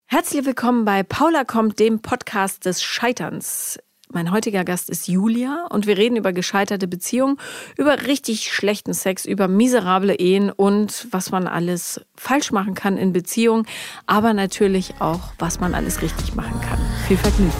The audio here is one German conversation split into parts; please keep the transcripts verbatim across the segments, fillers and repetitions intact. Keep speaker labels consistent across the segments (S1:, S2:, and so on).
S1: Herzlich willkommen bei Paula kommt, dem Podcast des Scheiterns. Mein heutiger Gast ist Julia und wir reden über gescheiterte Beziehungen, über richtig schlechten Sex, über miserable Ehen und was man alles falsch machen kann in Beziehungen, aber natürlich auch, was man alles richtig machen kann. Viel Vergnügen.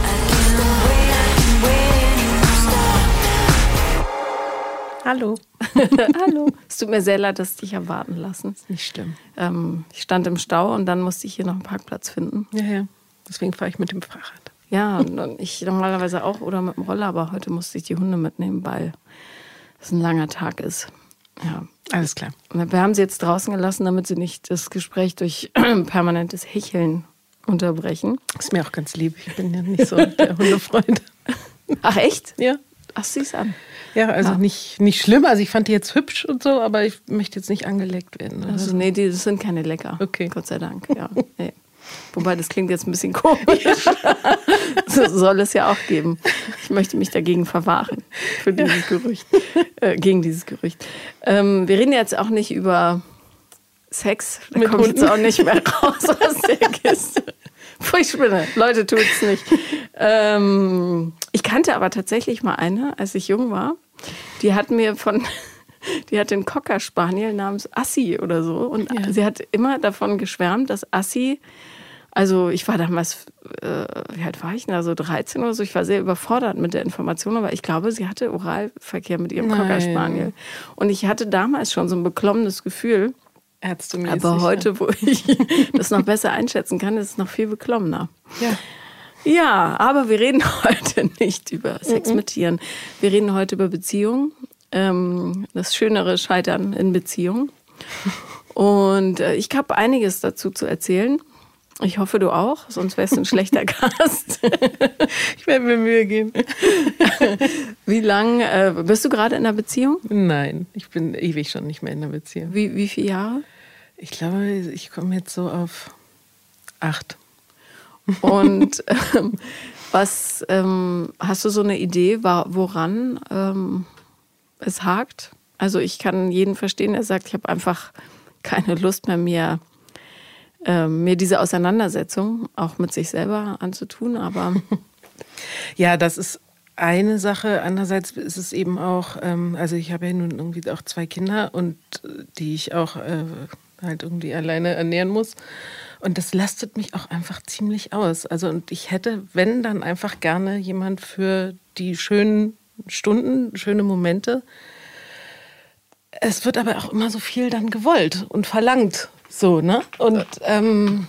S1: Hallo. Hallo. Es tut mir sehr leid, dass ich dich erwarten lassen.
S2: Ist nicht schlimm.
S1: Ähm, ich stand im Stau und dann musste ich hier noch einen Parkplatz finden.
S2: Ja, ja. Deswegen fahre ich mit dem Fahrrad.
S1: Ja, und ich normalerweise auch oder mit dem Roller, aber heute musste ich die Hunde mitnehmen, weil es ein langer Tag ist. Ja.
S2: Alles klar.
S1: Wir haben sie jetzt draußen gelassen, damit sie nicht das Gespräch durch permanentes Hecheln unterbrechen.
S2: Ist mir auch ganz lieb. Ich bin ja nicht so der Hundefreund.
S1: Ach echt?
S2: Ja.
S1: Ach, sieh's an.
S2: Ja, also
S1: ja.
S2: Nicht, nicht schlimm. Also ich fand die jetzt hübsch und so, aber ich möchte jetzt nicht angeleckt werden.
S1: Also nee, die, das sind keine Lecker.
S2: Okay.
S1: Gott sei Dank, ja. Nee. Wobei, das klingt jetzt ein bisschen komisch. So soll es ja auch geben. Ich möchte mich dagegen verwahren, für dieses Gerücht. Äh, gegen dieses Gerücht. Ähm, wir reden jetzt auch nicht über Sex. Da
S2: Mit
S1: kommt
S2: Hunden.
S1: jetzt auch nicht mehr raus aus der Kiste. Furchtbar. Leute, tut's nicht. Ähm, ich kannte aber tatsächlich mal eine, als ich jung war. Die hat mir von... Die hat den Cocker Spaniel namens Assi oder so. Und ja. Sie hat immer davon geschwärmt, dass Assi, also ich war damals, äh, wie alt war ich denn, also dreizehn oder so, ich war sehr überfordert mit der Information, aber ich glaube, sie hatte Oralverkehr mit ihrem Cocker Spaniel. Und ich hatte damals schon so ein beklommenes Gefühl.
S2: Ärztemäßig.
S1: Aber heute, wo ich das noch besser einschätzen kann, ist es noch viel beklommener.
S2: Ja.
S1: Ja, aber wir reden heute nicht über Sex mhm. mit Tieren. Wir reden heute über Beziehungen. Das schönere Scheitern in Beziehungen. Und ich habe einiges dazu zu erzählen. Ich hoffe, du auch, sonst wärst du ein schlechter Gast.
S2: Ich werde mir Mühe geben.
S1: Wie lange, äh, bist du gerade in einer Beziehung?
S2: Nein, ich bin ewig schon nicht mehr in einer Beziehung.
S1: Wie, wie viele Jahre?
S2: Ich glaube, ich komme jetzt so auf acht.
S1: Und ähm, was, ähm, hast du so eine Idee, woran ähm, es hakt? Also ich kann jeden verstehen, der sagt, ich habe einfach keine Lust mehr, mir, äh, mir diese Auseinandersetzung auch mit sich selber anzutun. Aber
S2: ja, das ist eine Sache. Andererseits ist es eben auch, ähm, also ich habe ja nun irgendwie auch zwei Kinder und die ich auch äh, halt irgendwie alleine ernähren muss. Und das lastet mich auch einfach ziemlich aus. Also und ich hätte, wenn, dann einfach gerne jemand für die schönen Stunden, schöne Momente. Es wird aber auch immer so viel dann gewollt und verlangt. So, ne? Und ähm,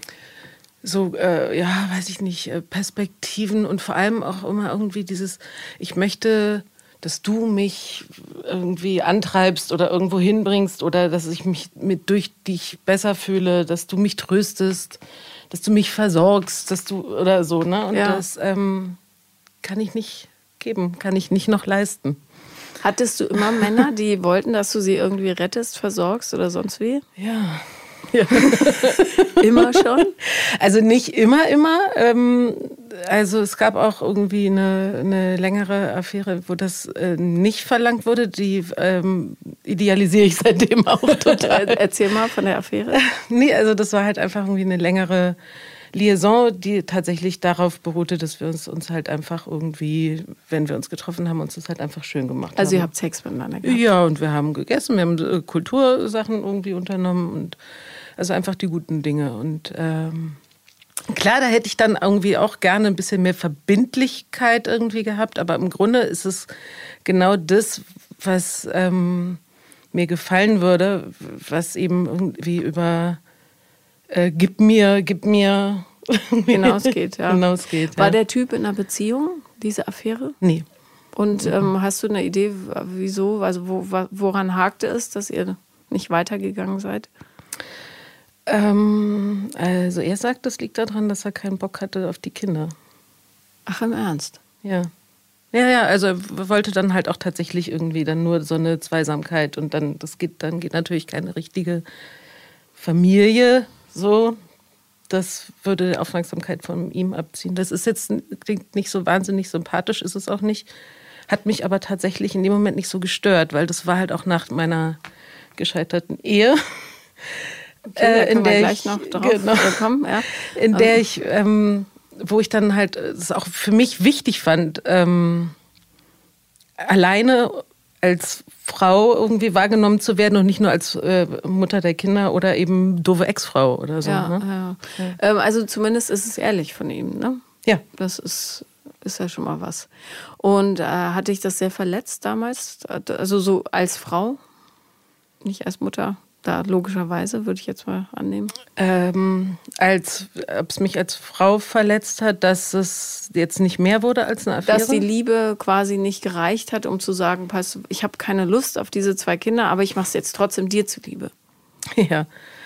S2: so, äh, ja, weiß ich nicht, Perspektiven und vor allem auch immer irgendwie dieses, ich möchte, dass du mich irgendwie antreibst oder irgendwo hinbringst oder dass ich mich mit durch dich besser fühle, dass du mich tröstest, dass du mich versorgst, dass du, oder so, ne? Und
S1: ja.
S2: das ähm, kann ich nicht geben, kann ich nicht noch leisten.
S1: Hattest du immer Männer, die wollten, dass du sie irgendwie rettest, versorgst oder sonst wie?
S2: Ja.
S1: ja. Immer schon?
S2: Also nicht immer, immer. Ähm, also es gab auch irgendwie eine, eine längere Affäre, wo das äh, nicht verlangt wurde. Die ähm, idealisiere ich seitdem auch total.
S1: Erzähl mal von der Affäre.
S2: Nee, also das war halt einfach irgendwie eine längere Liaison, die tatsächlich darauf beruhte, dass wir uns, uns halt einfach irgendwie, wenn wir uns getroffen haben, uns das halt einfach schön gemacht haben.
S1: Also ihr habt Sex miteinander gehabt?
S2: Ja, und wir haben gegessen, wir haben äh, Kultursachen irgendwie unternommen und also einfach die guten Dinge. Und ähm, klar, da hätte ich dann irgendwie auch gerne ein bisschen mehr Verbindlichkeit irgendwie gehabt, aber im Grunde ist es genau das, was ähm, mir gefallen würde, was eben irgendwie über Äh, gib mir, gib mir
S1: hinausgeht. Ja.
S2: hinausgeht, ja.
S1: War der Typ in einer Beziehung, diese Affäre?
S2: Nee.
S1: Und ähm, hast du eine Idee, wieso, also wo, woran hakte es, dass ihr nicht weitergegangen seid?
S2: Ähm, also er sagt, das liegt daran, dass er keinen Bock hatte auf die Kinder.
S1: Ach, im Ernst?
S2: Ja. Ja, ja, also er wollte dann halt auch tatsächlich irgendwie dann nur so eine Zweisamkeit und dann, das geht, dann geht natürlich keine richtige Familie. So, das würde Aufmerksamkeit von ihm abziehen. Das ist jetzt, klingt nicht so wahnsinnig sympathisch, ist es auch nicht. Hat mich aber tatsächlich in dem Moment nicht so gestört, weil das war halt auch nach meiner gescheiterten Ehe.
S1: Okay,
S2: äh,
S1: da
S2: in
S1: können wir
S2: der
S1: gleich
S2: ich,
S1: noch drauf
S2: genau,
S1: kommen. Ja.
S2: in der ich, ähm, wo ich dann halt es auch für mich wichtig fand, ähm, alleine als Frau irgendwie wahrgenommen zu werden und nicht nur als äh, Mutter der Kinder oder eben doofe Ex-Frau oder so.
S1: Ja,
S2: ne?
S1: ja. Ja. Ähm, also zumindest ist es ehrlich von ihm, ne?
S2: Ja.
S1: Das ist, ist ja schon mal was. Und äh, hat dich das sehr verletzt damals? Also so als Frau, nicht als Mutter? Da logischerweise, würde ich jetzt mal annehmen.
S2: Ähm, als, ob es mich als Frau verletzt hat, dass es jetzt nicht mehr wurde als eine Affäre?
S1: Dass die Liebe quasi nicht gereicht hat, um zu sagen, pass, ich habe keine Lust auf diese zwei Kinder, aber ich mache es jetzt trotzdem dir zuliebe.
S2: Ja.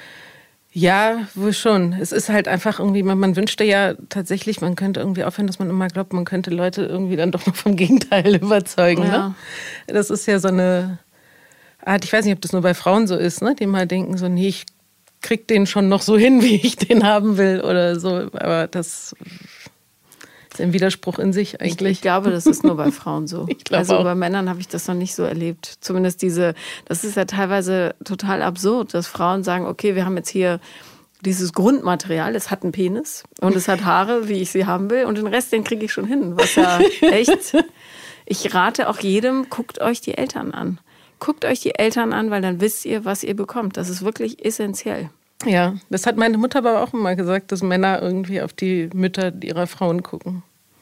S2: Ja, wohl schon. Es ist halt einfach irgendwie, man, man wünschte ja tatsächlich, man könnte irgendwie aufhören, dass man immer glaubt, man könnte Leute irgendwie dann doch noch vom Gegenteil überzeugen.
S1: Ja.
S2: Ne? Das ist ja so eine Art, ich weiß nicht, ob das nur bei Frauen so ist, ne? Die mal denken so, nee, ich krieg den schon noch so hin, wie ich den haben will oder so. Aber das ist ein Widerspruch in sich eigentlich.
S1: Ich, ich glaube, das ist nur bei Frauen so.
S2: Ich glaube
S1: also
S2: auch.
S1: bei Männern habe ich das noch nicht so erlebt. Zumindest diese, das ist ja teilweise total absurd, dass Frauen sagen, okay, wir haben jetzt hier dieses Grundmaterial, es hat einen Penis und es hat Haare, wie ich sie haben will, und den Rest, den kriege ich schon hin. Was ja echt, ich rate auch jedem, guckt euch die Eltern an. Guckt euch die Eltern an, weil dann wisst ihr, was ihr bekommt. Das ist wirklich essentiell.
S2: Ja, das hat meine Mutter aber auch immer gesagt, dass Männer irgendwie auf die Mütter ihrer Frauen gucken.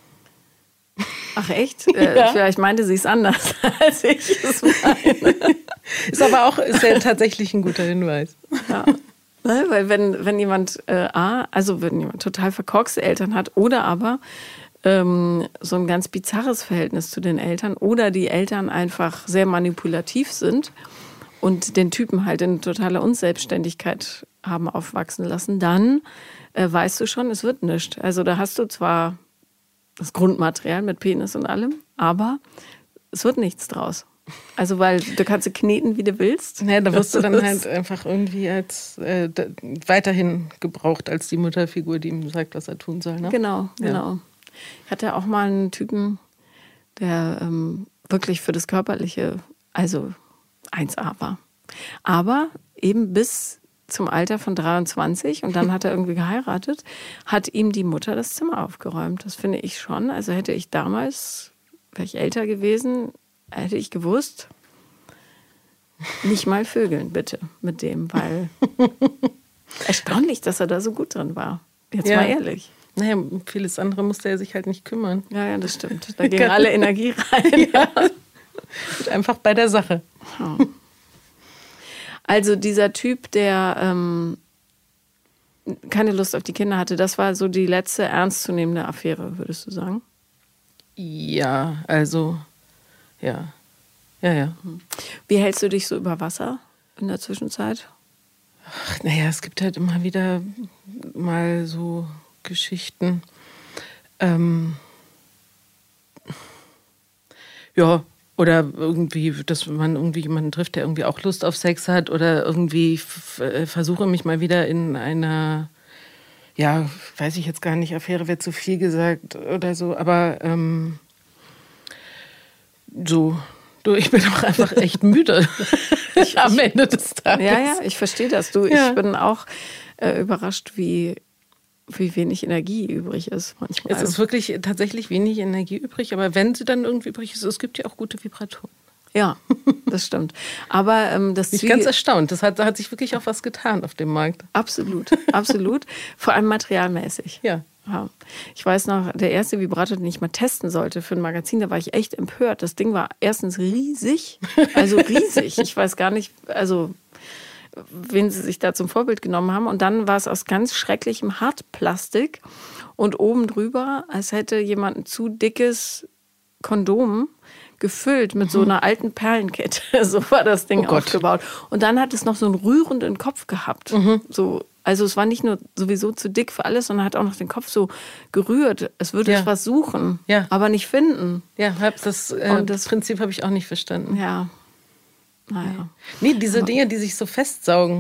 S1: Ach echt? Äh,
S2: Ja.
S1: Vielleicht meinte sie es anders, als ich es meine.
S2: Ist aber auch ist ja tatsächlich ein guter Hinweis.
S1: Ja. Ne, weil wenn, wenn jemand äh, A, also wenn jemand total verkorkste Eltern hat oder aber ähm, so ein ganz bizarres Verhältnis zu den Eltern oder die Eltern einfach sehr manipulativ sind und den Typen halt in totaler Unselbstständigkeit haben aufwachsen lassen, dann äh, weißt du schon, es wird nichts. Also da hast du zwar das Grundmaterial mit Penis und allem, aber es wird nichts draus. Also weil du kannst sie kneten, wie du willst.
S2: Ja, da wirst du dann halt einfach irgendwie als äh, da, weiterhin gebraucht als die Mutterfigur, die ihm sagt, was er tun soll. Ne?
S1: Genau,
S2: Ja.
S1: genau. Ich hatte auch mal einen Typen, der ähm, wirklich für das Körperliche, also eins A war. Aber eben bis zum Alter von dreiundzwanzig und dann hat er irgendwie geheiratet, hat ihm die Mutter das Zimmer aufgeräumt. Das finde ich schon. Also hätte ich damals, wäre ich älter gewesen, hätte ich gewusst, nicht mal vögeln bitte mit dem, weil erstaunlich, dass er da so gut drin war. Jetzt
S2: Ja.
S1: mal ehrlich.
S2: Naja, um vieles andere musste er sich halt nicht kümmern.
S1: Ja, ja, das stimmt. Da ging alle Energie rein.
S2: Ja. Und einfach bei der Sache.
S1: Also dieser Typ, der ähm, keine Lust auf die Kinder hatte, das war so die letzte ernstzunehmende Affäre, würdest du sagen?
S2: Ja, also, ja. Ja, ja.
S1: Wie hältst du dich so über Wasser in der Zwischenzeit?
S2: Ach, naja, es gibt halt immer wieder mal so Geschichten. Ähm, ja, oder irgendwie, dass man irgendwie jemanden trifft, der irgendwie auch Lust auf Sex hat oder irgendwie f- äh, versuche mich mal wieder in einer, ja, weiß ich jetzt gar nicht, Affäre wäre zu viel gesagt oder so, aber ähm, so, du, ich bin auch einfach echt müde am Ende des Tages.
S1: Ja, ja, ich verstehe das. Du,
S2: Ja.
S1: ich bin auch äh, überrascht, wie, wie wenig Energie übrig ist manchmal.
S2: Es ist wirklich tatsächlich wenig Energie übrig, aber wenn sie dann irgendwie übrig ist, es gibt ja auch gute Vibratoren.
S1: Ja, das stimmt. Aber ähm, das
S2: Bin ich
S1: Zwiege-
S2: ganz erstaunt. Das hat, da hat sich wirklich auch was getan auf dem Markt.
S1: Absolut, absolut. Vor allem materialmäßig.
S2: Ja.
S1: Ja. Ich weiß noch, der erste Vibrator, den ich mal testen sollte für ein Magazin, da war ich echt empört. Das Ding war erstens riesig, also riesig. Ich weiß gar nicht, also wen sie sich da zum Vorbild genommen haben. Und dann war es aus ganz schrecklichem Hartplastik und oben drüber, als hätte jemand ein zu dickes Kondom gefüllt mit so einer alten Perlenkette. So war das Ding
S2: Oh Gott.
S1: aufgebaut. Und dann hat es noch so einen rührenden Kopf gehabt. So, also es war nicht nur sowieso zu dick für alles, sondern hat auch noch den Kopf so gerührt. Es würde
S2: Ja.
S1: was suchen,
S2: Ja.
S1: aber nicht finden.
S2: Ja, hab das, äh,
S1: Und
S2: das
S1: das-
S2: Prinzip habe ich auch nicht verstanden.
S1: Ja, naja.
S2: Nee, diese Dinge, die sich so festsaugen,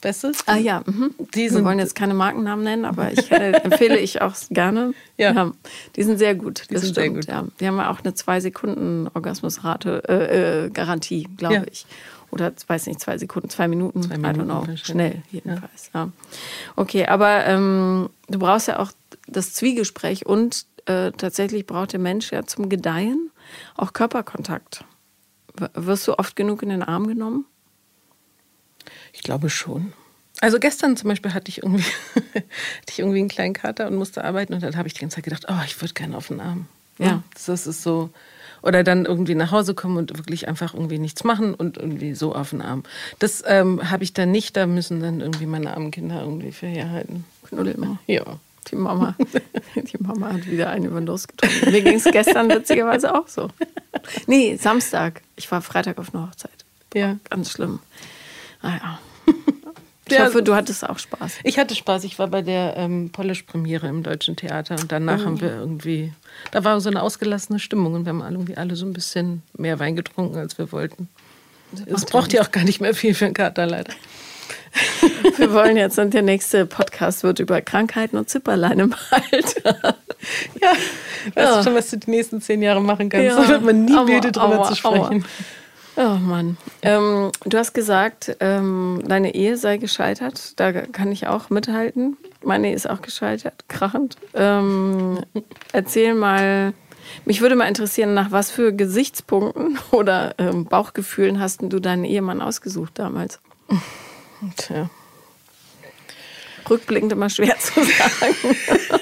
S2: Bestes.
S1: Ah ja, mhm.
S2: Die
S1: wir
S2: sind,
S1: wollen jetzt keine Markennamen nennen, aber ich äh, empfehle ich auch gerne.
S2: Ja.
S1: Ja, die sind sehr gut.
S2: Die
S1: Das
S2: sind sehr
S1: stimmt.
S2: gut.
S1: Ja. Die haben ja auch eine zwei Sekunden Orgasmusrate äh, äh, Garantie, glaube
S2: Ja.
S1: ich. Oder weiß nicht, zwei Sekunden, zwei Minuten,
S2: Zwei
S1: I
S2: Minuten
S1: don't know.
S2: wahrscheinlich.
S1: Schnell jedenfalls. Ja. Ja. Okay, aber ähm, du brauchst ja auch das Zwiegespräch und äh, tatsächlich braucht der Mensch ja zum Gedeihen auch Körperkontakt. W- wirst du oft genug in den Arm genommen?
S2: Ich glaube schon. Also gestern zum Beispiel hatte ich irgendwie, hatte ich irgendwie einen kleinen Kater und musste arbeiten und dann habe ich die ganze Zeit gedacht, oh, ich würde gerne auf den Arm.
S1: Ja.
S2: Das ist so. Oder dann irgendwie nach Hause kommen und wirklich einfach irgendwie nichts machen und irgendwie so auf den Arm. Das ähm, habe ich dann nicht, da müssen dann irgendwie meine armen Kinder irgendwie für herhalten.
S1: Knuddel mal.
S2: Ja.
S1: Die Mama, die Mama hat wieder einen über den Durst getrunken. Mir ging es gestern witzigerweise auch so. Nee, Samstag. Ich war Freitag auf einer Hochzeit.
S2: Ja.
S1: Ganz schlimm. Naja. Ich
S2: Ja.
S1: hoffe, du hattest auch Spaß.
S2: Ich hatte Spaß. Ich war bei der ähm, Polish-Premiere im Deutschen Theater und danach
S1: Oh.
S2: haben wir irgendwie, da war so eine ausgelassene Stimmung und wir haben alle irgendwie alle so ein bisschen mehr Wein getrunken, als wir wollten. Es braucht ja auch gar nicht mehr viel für einen Kater, leider.
S1: Wir wollen jetzt, und der nächste Podcast wird über Krankheiten und Zipperlein im Alter.
S2: Ja, weißt
S1: Ja.
S2: du schon, was du die nächsten zehn Jahre machen kannst?
S1: Ja.
S2: Da wird man nie
S1: Aua,
S2: müde, drüber
S1: aua,
S2: zu sprechen.
S1: Oh Mann. Ähm, du hast gesagt, ähm, deine Ehe sei gescheitert. Da kann ich auch mithalten. Meine Ehe ist auch gescheitert, krachend. Ähm, erzähl mal, mich würde mal interessieren, nach was für Gesichtspunkten oder ähm, Bauchgefühlen hast denn du deinen Ehemann ausgesucht damals?
S2: Tja.
S1: Rückblickend immer schwer zu sagen.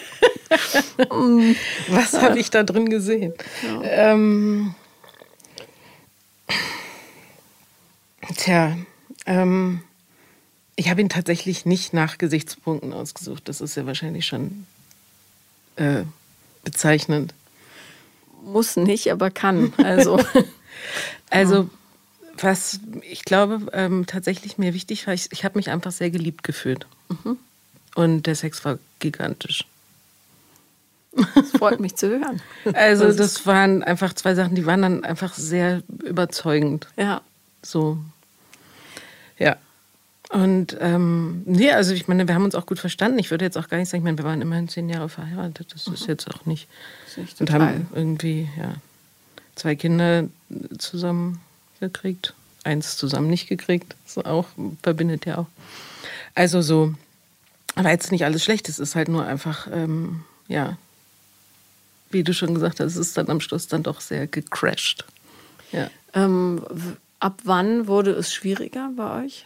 S2: Was habe ich da drin gesehen? Ähm, tja, ähm, ich habe ihn tatsächlich nicht nach Gesichtspunkten ausgesucht. Das ist ja wahrscheinlich schon äh, bezeichnend.
S1: Muss nicht, aber kann. Also,
S2: Also, was ich glaube, ähm, tatsächlich mir wichtig war, ich, ich habe mich einfach sehr geliebt gefühlt. Und der Sex war gigantisch.
S1: es freut mich zu hören.
S2: Also,
S1: Das
S2: das waren einfach zwei Sachen, die waren dann einfach sehr überzeugend.
S1: Ja.
S2: So. Ja. Und ähm, nee, also ich meine, wir haben uns auch gut verstanden. Ich würde jetzt auch gar nicht sagen, ich meine, wir waren immerhin zehn Jahre verheiratet. Das ist jetzt auch nicht.
S1: Das ist nicht
S2: Und
S1: total.
S2: haben irgendwie ja, zwei Kinder zusammen gekriegt. Eins zusammen nicht gekriegt. Das auch, verbindet ja auch. Also so, aber jetzt nicht alles schlecht. Es ist halt nur einfach, ähm, ja, wie du schon gesagt hast, es ist dann am Schluss dann doch sehr gecrashed. Ja.
S1: Ähm, w- ab wann wurde es schwieriger bei euch?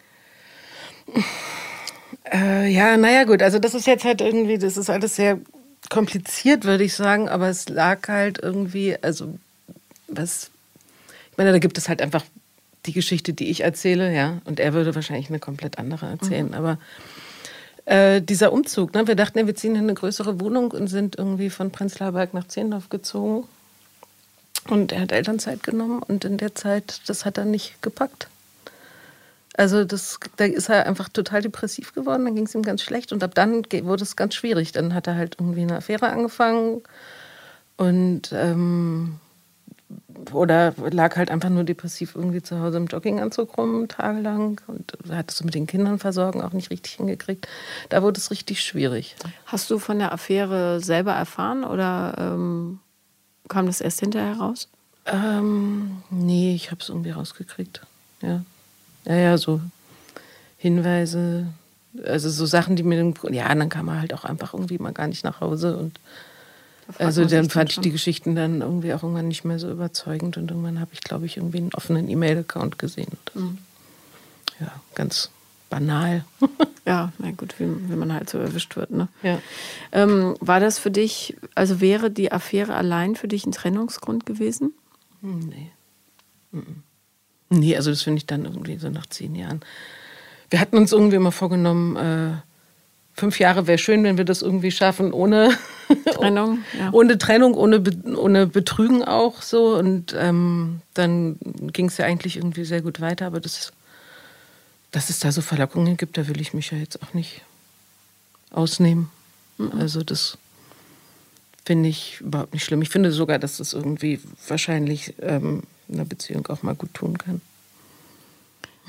S2: Äh, ja, naja, gut. Also, das ist jetzt halt irgendwie, das ist alles sehr kompliziert, würde ich sagen. Aber es lag halt irgendwie, also, was, ich meine, da gibt es halt einfach die Geschichte, die ich erzähle, ja. Und er würde wahrscheinlich eine komplett andere erzählen. Mhm. Aber äh, dieser Umzug, ne, wir dachten, ja, wir ziehen in eine größere Wohnung und sind irgendwie von Prenzlauer Berg nach Zehlendorf gezogen. Und er hat Elternzeit genommen und in der Zeit, das hat er nicht gepackt. Also das, da ist er einfach total depressiv geworden, dann ging es ihm ganz schlecht und ab dann ge- wurde es ganz schwierig. Dann hat er halt irgendwie eine Affäre angefangen und ähm, oder lag halt einfach nur depressiv irgendwie zu Hause im Jogginganzug rum, tagelang und hat es so mit den Kindern versorgen auch nicht richtig hingekriegt. Da wurde es richtig schwierig.
S1: Hast du von der Affäre selber erfahren oder ähm, kam das erst hinterher raus?
S2: Ähm, nee, ich habe es irgendwie rausgekriegt, ja. Ja, ja, so Hinweise, also so Sachen, die mir, ja, dann kam er halt auch einfach irgendwie mal gar nicht nach Hause und also dann fand ich die Geschichten dann irgendwie auch irgendwann nicht mehr so überzeugend und irgendwann habe ich, glaube ich, irgendwie einen offenen E-Mail-Account gesehen. Mhm. Ja, ganz banal.
S1: Ja, na gut, wie, wie man halt so erwischt wird, ne?
S2: Ja.
S1: Ähm, war das für dich, also wäre die Affäre allein für dich ein Trennungsgrund gewesen?
S2: Hm, nee. Mhm. Nee, also das finde ich dann irgendwie so nach zehn Jahren. Wir hatten uns irgendwie immer vorgenommen, äh, fünf Jahre wäre schön, wenn wir das irgendwie schaffen, ohne
S1: Trennung, ja.
S2: ohne Trennung, ohne, Be- ohne Betrügen auch so. Und ähm, dann ging es ja eigentlich irgendwie sehr gut weiter. Aber das, dass es da so Verlockungen gibt, da will ich mich ja jetzt auch nicht ausnehmen. Mhm. Also das finde ich überhaupt nicht schlimm. Ich finde sogar, dass das irgendwie wahrscheinlich ähm, einer Beziehung auch mal gut tun kann.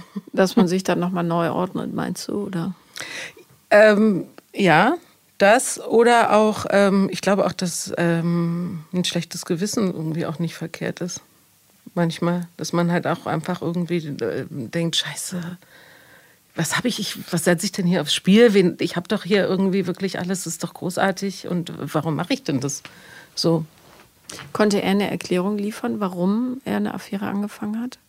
S1: Dass man sich dann nochmal neu ordnet, meinst du, oder?
S2: Ähm, ja, das oder auch, ähm, ich glaube auch, dass ähm, ein schlechtes Gewissen irgendwie auch nicht verkehrt ist. Manchmal, dass man halt auch einfach irgendwie äh, denkt, scheiße, was habe ich, ich, was setze ich denn hier aufs Spiel? Wen, ich habe doch hier irgendwie wirklich alles, das ist doch großartig und warum mache ich denn das so?
S1: Konnte er eine Erklärung liefern, warum er eine Affäre angefangen hat?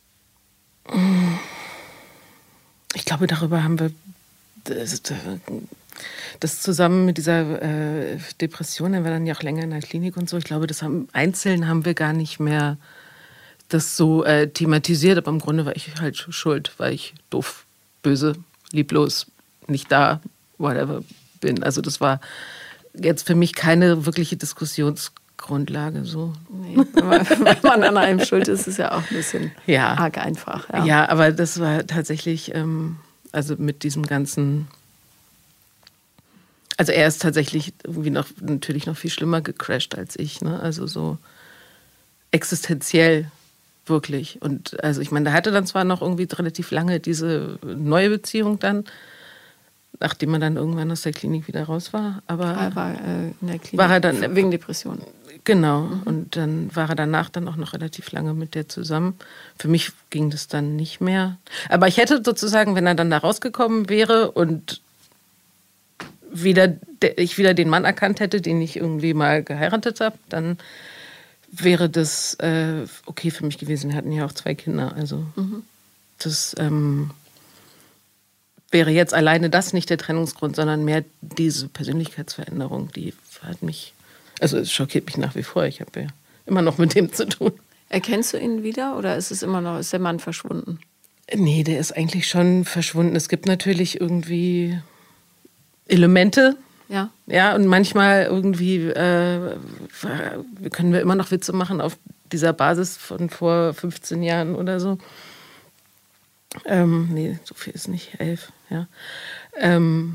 S2: Ich glaube, darüber haben wir das, das zusammen mit dieser äh, Depression, er war dann ja auch länger in der Klinik und so. Ich glaube, das haben, einzeln haben wir gar nicht mehr das so äh, thematisiert, aber im Grunde war ich halt schuld, weil ich doof, böse, lieblos, nicht da, whatever bin. Also das war jetzt für mich keine wirkliche Diskussionsgrundlage. So.
S1: Nee, wenn man an einem schuld ist, ist es ja auch ein bisschen
S2: ja.
S1: arg einfach. Ja.
S2: ja, aber das war tatsächlich, ähm, also mit diesem ganzen, also er ist tatsächlich irgendwie noch, natürlich noch viel schlimmer gecrashed als ich, ne? Also so existenziell wirklich. Und also ich meine, der hatte dann zwar noch irgendwie relativ lange diese neue Beziehung dann, nachdem er dann irgendwann aus der Klinik wieder raus war, aber
S1: Er war äh, in der Klinik
S2: war er dann
S1: wegen Depressionen.
S2: Genau. Mhm. Und dann war er danach dann auch noch relativ lange mit der zusammen. Für mich ging das dann nicht mehr. Aber ich hätte sozusagen, wenn er dann da rausgekommen wäre und wieder, ich wieder den Mann erkannt hätte, den ich irgendwie mal geheiratet habe, dann wäre das äh, okay für mich gewesen. Wir hatten ja auch zwei Kinder. Also mhm. das ähm, wäre jetzt alleine das nicht der Trennungsgrund, sondern mehr diese Persönlichkeitsveränderung, die hat mich, also es schockiert mich nach wie vor. Ich habe ja immer noch mit dem zu tun.
S1: Erkennst du ihn wieder oder ist es immer noch, ist der Mann verschwunden?
S2: Nee, der ist eigentlich schon verschwunden. Es gibt natürlich irgendwie Elemente.
S1: Ja.
S2: Ja, und manchmal irgendwie äh, können wir immer noch Witze machen auf dieser Basis von vor fünfzehn Jahren oder so. Ähm, nee, so viel ist nicht, elf, ja. Ähm,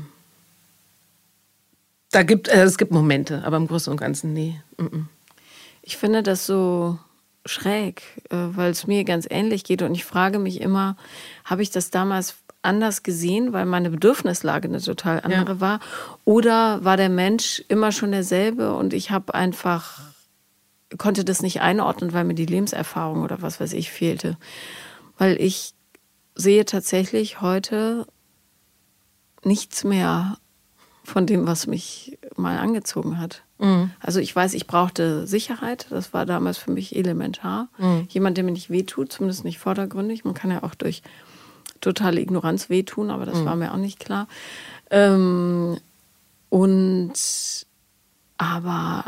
S2: da gibt, äh, es gibt Momente, aber im Großen und Ganzen, nee. Mm-mm.
S1: Ich finde das so schräg, äh, weil es mir ganz ähnlich geht und ich frage mich immer, habe ich das damals anders gesehen, weil meine Bedürfnislage eine total andere ja. war, oder war der Mensch immer schon derselbe und ich habe einfach, konnte das nicht einordnen, weil mir die Lebenserfahrung oder was weiß ich fehlte. Weil ich sehe tatsächlich heute nichts mehr von dem, was mich mal angezogen hat. Mhm. Also ich weiß, ich brauchte Sicherheit. Das war damals für mich elementar. Mhm. Jemand, der mir nicht wehtut, zumindest nicht vordergründig. Man kann ja auch durch totale Ignoranz wehtun, aber das mhm. war mir auch nicht klar. Ähm, und aber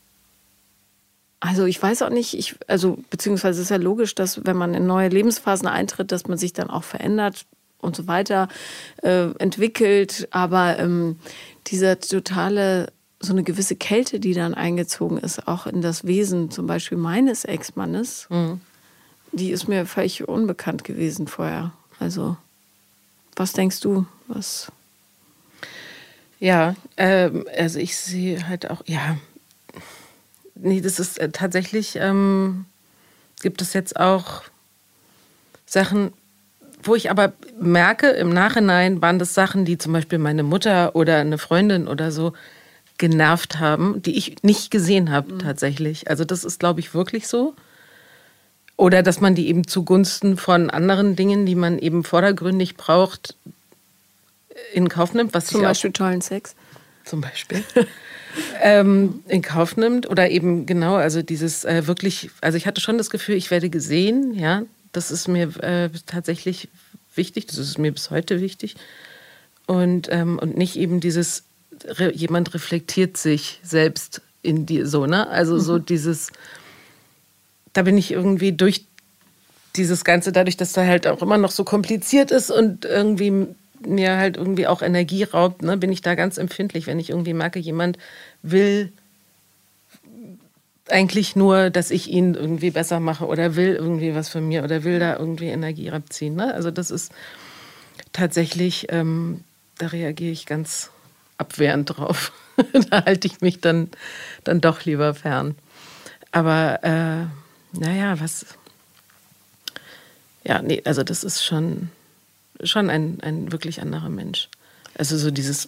S1: also ich weiß auch nicht, ich, also beziehungsweise es ist ja logisch, dass wenn man in neue Lebensphasen eintritt, dass man sich dann auch verändert und so weiter äh, entwickelt. Aber ähm, dieser totale, so eine gewisse Kälte, die dann eingezogen ist, auch in das Wesen zum Beispiel meines Ex-Mannes, mhm. die ist mir völlig unbekannt gewesen vorher. Also was denkst du? Was?
S2: Ja, ähm, also ich sehe halt auch, ja, nee, das ist äh, tatsächlich, ähm, gibt es jetzt auch Sachen, wo ich aber merke, im Nachhinein waren das Sachen, die zum Beispiel meine Mutter oder eine Freundin oder so genervt haben, die ich nicht gesehen habe mhm. tatsächlich. Also das ist, glaube ich, wirklich so. Oder dass man die eben zugunsten von anderen Dingen, die man eben vordergründig braucht, in Kauf nimmt. Was
S1: zum Beispiel auch, tollen Sex.
S2: Zum Beispiel. ähm, in Kauf nimmt. Oder eben genau, also dieses äh, wirklich, also ich hatte schon das Gefühl, ich werde gesehen, ja. Das ist mir äh, tatsächlich wichtig, das ist mir bis heute wichtig. Und, ähm, und nicht eben dieses, re, jemand reflektiert sich selbst in dir, so, ne? Also mhm. so dieses, da bin ich irgendwie durch dieses Ganze, dadurch, dass da halt auch immer noch so kompliziert ist und irgendwie mir halt irgendwie auch Energie raubt, ne, bin ich da ganz empfindlich, wenn ich irgendwie merke, jemand will eigentlich nur, dass ich ihn irgendwie besser mache oder will irgendwie was von mir oder will da irgendwie Energie abziehen. Ne? Also das ist tatsächlich, ähm, da reagiere ich ganz abwehrend drauf. Da halte ich mich dann, dann doch lieber fern. Aber äh, naja, was... Ja, nee, also das ist schon... schon ein, ein wirklich anderer Mensch. Also so dieses,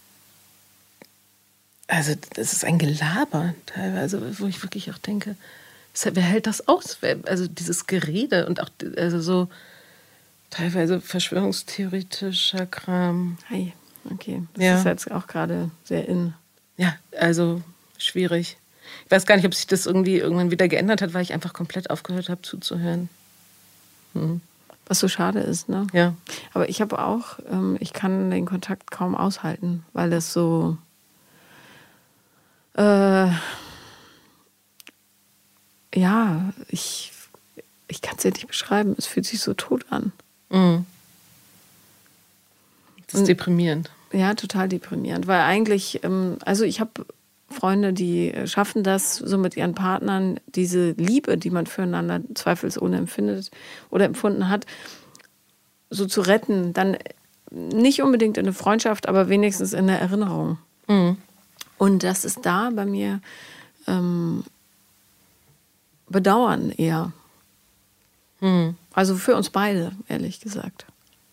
S2: also das ist ein Gelaber teilweise, wo ich wirklich auch denke, wer hält das aus? Also dieses Gerede und auch also so teilweise verschwörungstheoretischer Kram.
S1: Hey, okay, das
S2: ja.
S1: ist jetzt auch gerade sehr in.
S2: Ja, also schwierig. Ich weiß gar nicht, ob sich das irgendwie irgendwann wieder geändert hat, weil ich einfach komplett aufgehört habe zuzuhören. Hm.
S1: Was so schade ist, ne?
S2: Ja.
S1: Aber ich habe auch, ähm, ich kann den Kontakt kaum aushalten, weil es so äh, ja, ich, ich kann es ja nicht beschreiben. Es fühlt sich so tot an.
S2: Mhm. Das ist Und, deprimierend.
S1: Ja, total deprimierend. Weil eigentlich, ähm, also ich habe Freunde, die schaffen das so mit ihren Partnern, diese Liebe, die man füreinander zweifelsohne empfindet oder empfunden hat, so zu retten. Dann nicht unbedingt in eine Freundschaft, aber wenigstens in eine Erinnerung.
S2: Mhm.
S1: Und das ist da bei mir ähm, Bedauern eher.
S2: Mhm.
S1: Also für uns beide, ehrlich gesagt.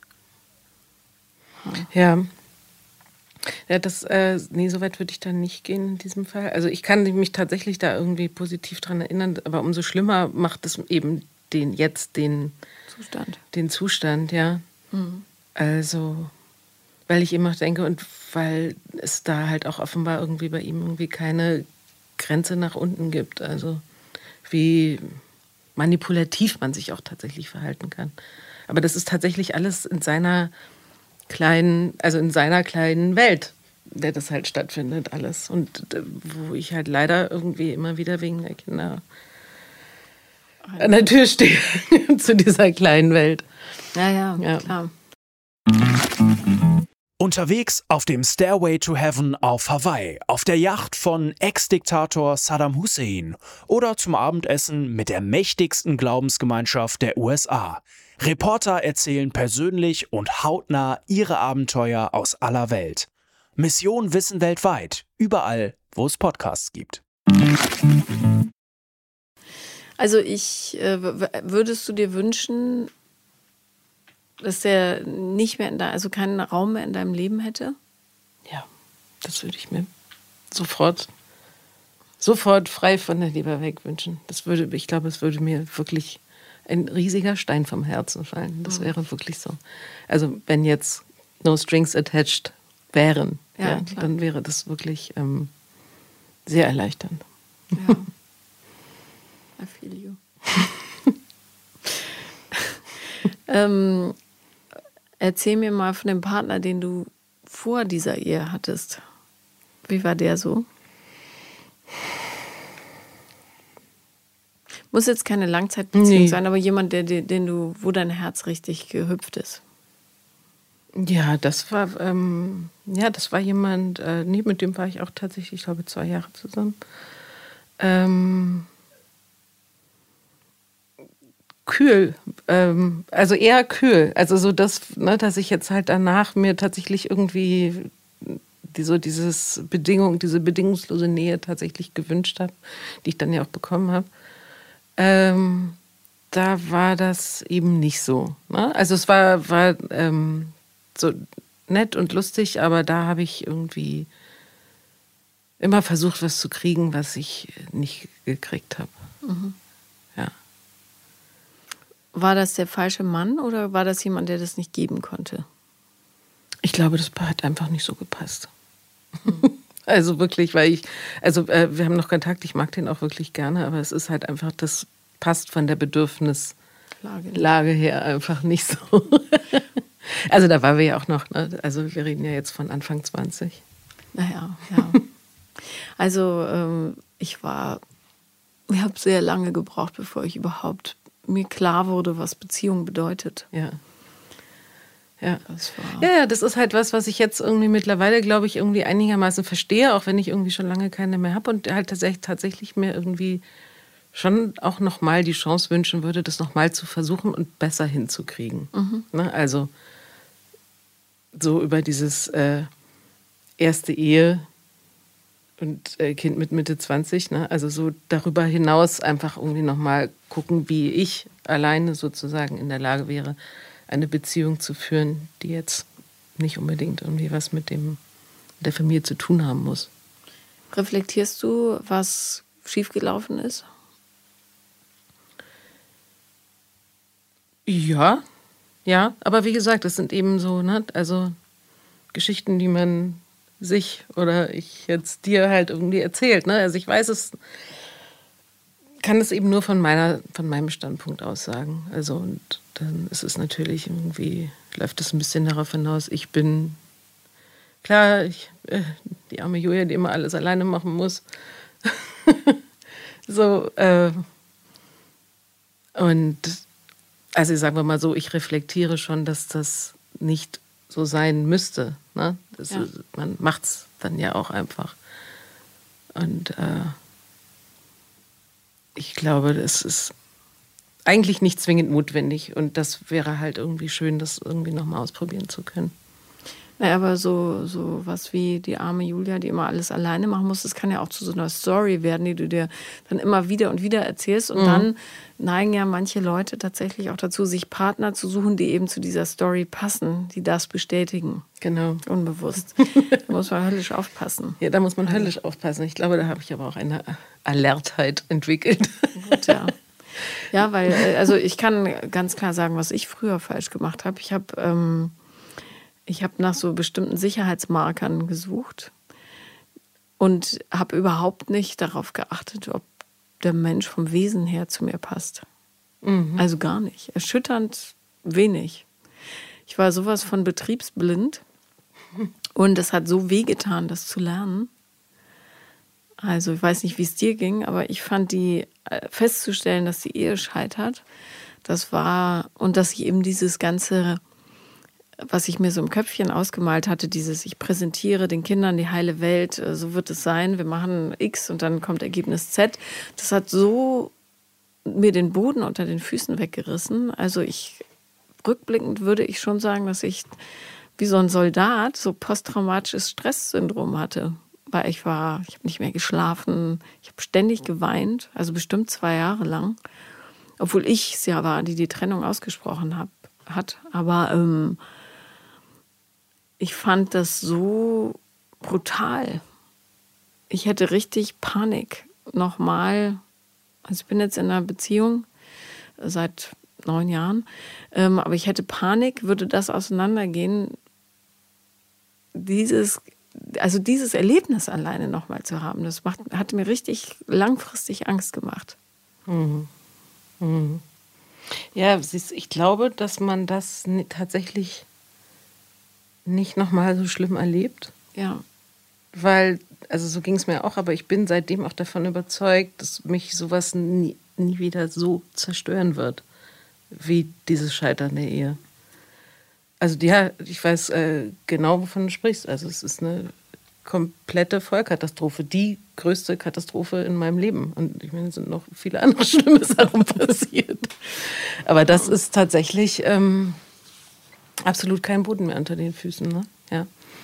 S2: Ja. Ja. Ja, das, äh, nee, so weit würde ich da nicht gehen in diesem Fall. Also ich kann mich tatsächlich da irgendwie positiv dran erinnern, aber umso schlimmer macht es eben den jetzt den
S1: Zustand.
S2: Den Zustand, ja.
S1: Mhm.
S2: Also, weil ich immer denke und weil es da halt auch offenbar irgendwie bei ihm irgendwie keine Grenze nach unten gibt. Also wie manipulativ man sich auch tatsächlich verhalten kann. Aber das ist tatsächlich alles in seiner kleinen, also in seiner kleinen Welt, der das halt stattfindet, alles. Und wo ich halt leider irgendwie immer wieder wegen der Kinder an der Tür stehe zu dieser kleinen Welt.
S1: Ja, ja, ja, klar.
S3: Unterwegs auf dem Stairway to Heaven auf Hawaii, auf der Yacht von Ex-Diktator Saddam Hussein oder zum Abendessen mit der mächtigsten Glaubensgemeinschaft der U S A. Reporter erzählen persönlich und hautnah ihre Abenteuer aus aller Welt. Mission Wissen weltweit, überall, wo es Podcasts gibt.
S1: Also ich, äh, würdest du dir wünschen, dass der nicht mehr in dein, also keinen Raum mehr in deinem Leben hätte?
S2: Ja, das würde ich mir sofort, sofort frei von der Leber weg wünschen. Das würde, ich glaube, es würde mir wirklich ein riesiger Stein vom Herzen fallen. Das mhm. wäre wirklich so. Also wenn jetzt no strings attached wären, ja, ja, dann wäre das wirklich ähm, sehr erleichternd.
S1: Ja. I feel you. ähm, erzähl mir mal von dem Partner, den du vor dieser Ehe hattest. Wie war der so? Muss jetzt keine Langzeitbeziehung nee. sein, aber jemand, der, den du, wo dein Herz richtig gehüpft ist.
S2: Ja, das war, ähm, ja, das war jemand, äh, nee, mit dem war ich auch tatsächlich, ich glaube, zwei Jahre zusammen. Ähm, kühl, ähm, also eher kühl. Also so das, ne, dass ich jetzt halt danach mir tatsächlich irgendwie die, so dieses Bedingung, diese bedingungslose Nähe tatsächlich gewünscht habe, die ich dann ja auch bekommen habe. Ähm, da war das eben nicht so. Ne? Also es war, war ähm, so nett und lustig, aber da habe ich irgendwie immer versucht, was zu kriegen, was ich nicht gekriegt habe.
S1: Mhm.
S2: Ja.
S1: War das der falsche Mann oder war das jemand, der das nicht geben konnte?
S2: Ich glaube, das hat einfach nicht so gepasst. Mhm. Also wirklich, weil ich, also äh, wir haben noch Kontakt, ich mag den auch wirklich gerne, aber es ist halt einfach, das passt von der Bedürfnislage Lage her einfach nicht so. Also da waren wir ja auch noch, ne? Also wir reden ja jetzt von Anfang zwanzig.
S1: Naja, ja. Also ähm, ich war, ich habe sehr lange gebraucht, bevor ich überhaupt mir klar wurde, was Beziehung bedeutet.
S2: Ja. Ja.
S1: Das war
S2: ja, ja, das ist halt was, was ich jetzt irgendwie mittlerweile, glaube ich, irgendwie einigermaßen verstehe, auch wenn ich irgendwie schon lange keine mehr habe und halt tatsächlich, tatsächlich mir irgendwie schon auch nochmal die Chance wünschen würde, das nochmal zu versuchen und besser hinzukriegen.
S1: Mhm.
S2: Ne? Also so über dieses äh, erste Ehe und äh, Kind mit Mitte zwanzig, ne? Also so darüber hinaus einfach irgendwie nochmal gucken, wie ich alleine sozusagen in der Lage wäre, eine Beziehung zu führen, die jetzt nicht unbedingt irgendwie was mit dem, der Familie zu tun haben muss.
S1: Reflektierst du, was schiefgelaufen ist?
S2: Ja, ja, aber wie gesagt, das sind eben so, ne, also Geschichten, die man sich oder ich jetzt dir halt irgendwie erzählt, ne? Also ich weiß es, kann es eben nur von meiner, von meinem Standpunkt aus sagen. Also und dann ist es natürlich irgendwie, läuft es ein bisschen darauf hinaus, ich bin, klar, ich, äh, die arme Julia, die immer alles alleine machen muss. so, äh, und also sagen wir mal so, ich reflektiere schon, dass das nicht so sein müsste. Ne? Das
S1: ja.
S2: ist, man macht es dann ja auch einfach. Und äh, ich glaube, das ist eigentlich nicht zwingend notwendig. Und das wäre halt irgendwie schön, das irgendwie nochmal ausprobieren zu können.
S1: Naja, aber so, so was wie die arme Julia, die immer alles alleine machen muss, das kann ja auch zu so einer Story werden, die du dir dann immer wieder und wieder erzählst. Und mhm. dann neigen ja manche Leute tatsächlich auch dazu, sich Partner zu suchen, die eben zu dieser Story passen, die das bestätigen.
S2: Genau.
S1: Unbewusst. Da muss man höllisch aufpassen.
S2: Ja, da muss man höllisch aufpassen. Ich glaube, da habe ich aber auch eine Alertheit entwickelt.
S1: Gut, ja. Ja, weil, also ich kann ganz klar sagen, was ich früher falsch gemacht habe. Ich habe... Ähm, Ich habe nach so bestimmten Sicherheitsmarkern gesucht und habe überhaupt nicht darauf geachtet, ob der Mensch vom Wesen her zu mir passt. Mhm. Also gar nicht. Erschütternd wenig. Ich war sowas von betriebsblind und es hat so wehgetan, das zu lernen. Also ich weiß nicht, wie es dir ging, aber ich fand die, festzustellen, dass die Ehe scheitert, das war, und dass ich eben dieses ganze... was ich mir so im Köpfchen ausgemalt hatte, dieses, ich präsentiere den Kindern die heile Welt, so wird es sein, wir machen X und dann kommt Ergebnis Z. Das hat so mir den Boden unter den Füßen weggerissen. Also ich, rückblickend würde ich schon sagen, dass ich wie so ein Soldat so posttraumatisches Stresssyndrom hatte. Weil ich war, ich habe nicht mehr geschlafen, ich habe ständig geweint, also bestimmt zwei Jahre lang. Obwohl ich es ja war, die die Trennung ausgesprochen hab, hat. Aber ähm, ich fand das so brutal. Ich hätte richtig Panik. Nochmal, also ich bin jetzt in einer Beziehung seit neun Jahren, ähm, aber ich hätte Panik, würde das auseinandergehen, dieses, also dieses Erlebnis alleine nochmal zu haben. Das macht, hat mir richtig langfristig Angst gemacht.
S2: Mhm. Mhm. Ja, ich glaube, dass man das tatsächlich nicht nochmal so schlimm erlebt.
S1: Ja.
S2: Weil, also so ging es mir auch, aber ich bin seitdem auch davon überzeugt, dass mich sowas nie, nie wieder so zerstören wird, wie dieses Scheitern der Ehe. Also ja, ich weiß äh, genau, wovon du sprichst. Also es ist eine komplette Vollkatastrophe, die größte Katastrophe in meinem Leben. Und ich meine, es sind noch viele andere schlimme Sachen passiert. Aber das ist tatsächlich ähm, absolut kein Boden mehr unter den Füßen. Ne? Ja.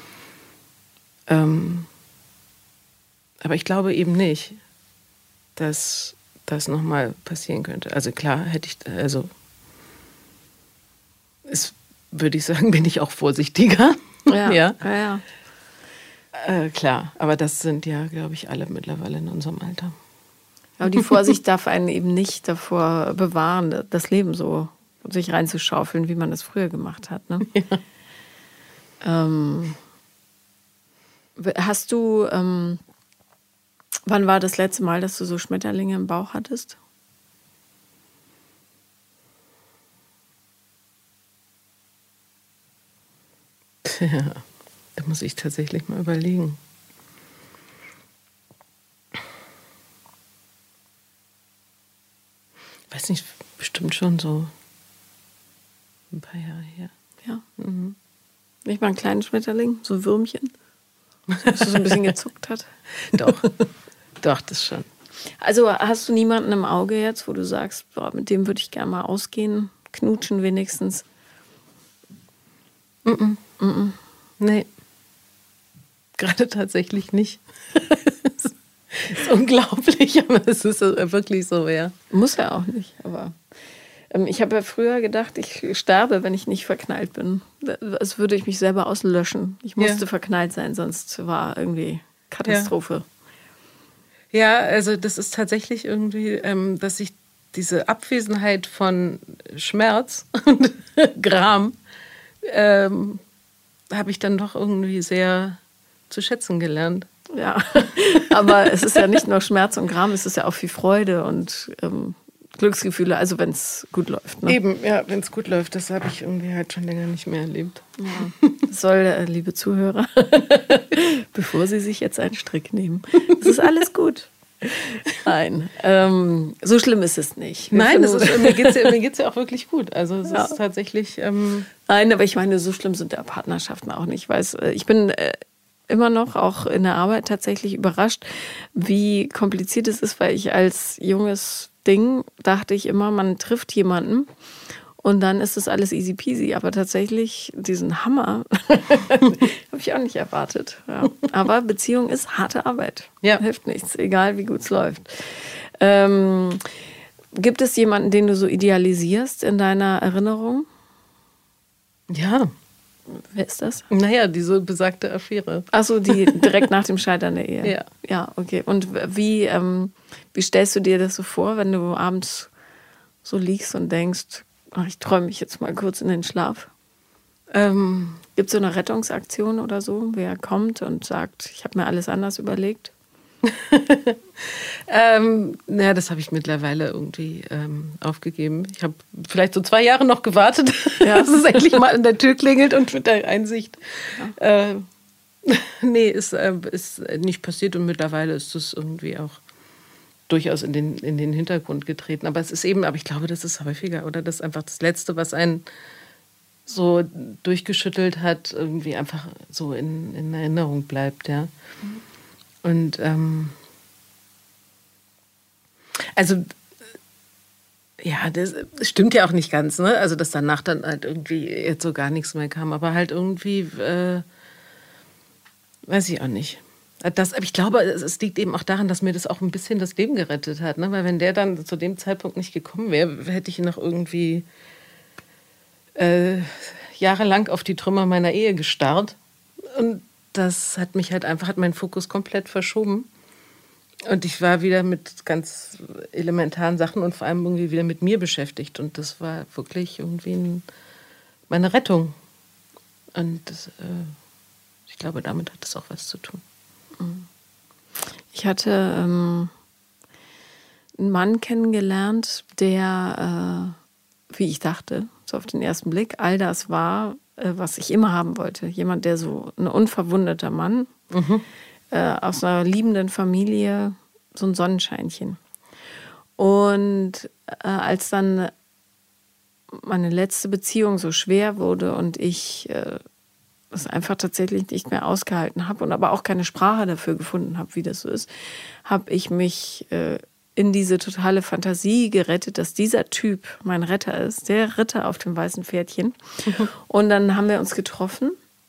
S2: Ähm, aber ich glaube eben nicht, dass das nochmal passieren könnte. Also klar, hätte ich, also es würde ich sagen, bin ich auch vorsichtiger.
S1: Ja, ja. ja, ja.
S2: Äh, klar, aber das sind ja, glaube ich, alle mittlerweile in unserem Alter.
S1: Aber die Vorsicht darf einen eben nicht davor bewahren, das Leben so sich reinzuschaufeln, wie man das früher gemacht hat. Ne?
S2: Ja.
S1: Ähm, hast du, ähm, wann war das letzte Mal, dass du so Schmetterlinge im Bauch hattest?
S2: Tja, da muss ich tatsächlich mal überlegen. Weiß nicht, bestimmt schon so ein paar Jahre her.
S1: Ja. Mhm. Nicht mal einen kleinen Schmetterling, so ein Würmchen, das so ein bisschen gezuckt hat?
S2: Doch, doch, das schon.
S1: Also hast du niemanden im Auge jetzt, wo du sagst, boah, mit dem würde ich gerne mal ausgehen, knutschen wenigstens?
S2: Mm-mm. Mm-mm. Nee, gerade tatsächlich nicht. Das ist unglaublich, aber es ist wirklich so, ja.
S1: Muss ja auch nicht, aber Ähm, ich habe ja früher gedacht, ich sterbe, wenn ich nicht verknallt bin. Als würde ich mich selber auslöschen. Ich musste ja. verknallt sein, sonst war irgendwie Katastrophe.
S2: Ja, ja, also das ist tatsächlich irgendwie, ähm, dass ich diese Abwesenheit von Schmerz und Gram ähm, habe ich dann doch irgendwie sehr zu schätzen gelernt.
S1: Ja, aber es ist ja nicht nur Schmerz und Gram, es ist ja auch viel Freude und ähm, Glücksgefühle, also wenn es gut läuft. Ne?
S2: Eben, ja, wenn es gut läuft, das habe ich irgendwie halt schon länger nicht mehr erlebt.
S1: Ja. Das soll, äh, liebe Zuhörer, bevor Sie sich jetzt einen Strick nehmen, es ist alles gut. Nein, ähm, so schlimm ist es nicht. Wir
S2: Nein, es ist, mir geht es ja, mir geht's ja auch wirklich gut. Also es
S1: ja.
S2: ist tatsächlich... Ähm
S1: Nein, aber ich meine, so schlimm sind ja Partnerschaften auch nicht. Ich weiß, ich bin äh, immer noch, auch in der Arbeit, tatsächlich überrascht, wie kompliziert es ist, weil ich als junges Ding dachte ich immer, man trifft jemanden und dann ist das alles easy peasy. Aber tatsächlich, diesen Hammer habe ich auch nicht erwartet. Ja. Aber Beziehung ist harte Arbeit.
S2: Ja.
S1: Hilft nichts, egal wie gut es läuft. Ähm, gibt es jemanden, den du so idealisierst in deiner Erinnerung?
S2: Ja.
S1: Wer ist das?
S2: Naja, diese besagte Affäre.
S1: Achso, die direkt nach dem Scheitern der Ehe.
S2: Ja.
S1: Ja, okay. Und wie, ähm, wie stellst du dir das so vor, wenn du abends so liegst und denkst, ach, ich träume mich jetzt mal kurz in den Schlaf? Ähm, Gibt es so eine Rettungsaktion oder so? Wer kommt und sagt, ich habe mir alles anders überlegt?
S2: ähm, naja, das habe ich mittlerweile irgendwie ähm, aufgegeben. Ich habe vielleicht so zwei Jahre noch gewartet, ja. dass es endlich mal an der Tür klingelt und mit der Einsicht. Ja. Äh, nee, ist, äh, ist nicht passiert und mittlerweile ist es irgendwie auch durchaus in den, in den Hintergrund getreten. Aber es ist eben, aber ich glaube, das ist häufiger, oder? Das ist einfach das Letzte, was einen so durchgeschüttelt hat, irgendwie einfach so in, in Erinnerung bleibt, ja. Mhm. Und ähm, also ja, das stimmt ja auch nicht ganz, ne? Also dass danach dann halt irgendwie jetzt so gar nichts mehr kam, aber halt irgendwie, äh, weiß ich auch nicht. Das, aber ich glaube, es liegt eben auch daran, dass mir das auch ein bisschen das Leben gerettet hat, ne? Weil wenn der dann zu dem Zeitpunkt nicht gekommen wäre, hätte ich noch irgendwie äh, jahrelang auf die Trümmer meiner Ehe gestarrt. Und das hat mich halt einfach, hat meinen Fokus komplett verschoben. Und ich war wieder mit ganz elementaren Sachen und vor allem irgendwie wieder mit mir beschäftigt. Und das war wirklich irgendwie ein, meine Rettung. Und das, äh, ich glaube, damit hat es auch was zu tun.
S1: Ich hatte ähm, einen Mann kennengelernt, der, äh, wie ich dachte, so auf den ersten Blick, all das war, was ich immer haben wollte. Jemand, der so ein unverwundeter Mann, mhm. äh, aus einer liebenden Familie, so ein Sonnenscheinchen. Und äh, als dann meine letzte Beziehung so schwer wurde und ich äh, es einfach tatsächlich nicht mehr ausgehalten habe und aber auch keine Sprache dafür gefunden habe, wie das so ist, habe ich mich äh, in diese totale Fantasie gerettet, dass dieser Typ mein Retter ist, der Ritter auf dem weißen Pferdchen. Mhm. Und dann haben wir uns getroffen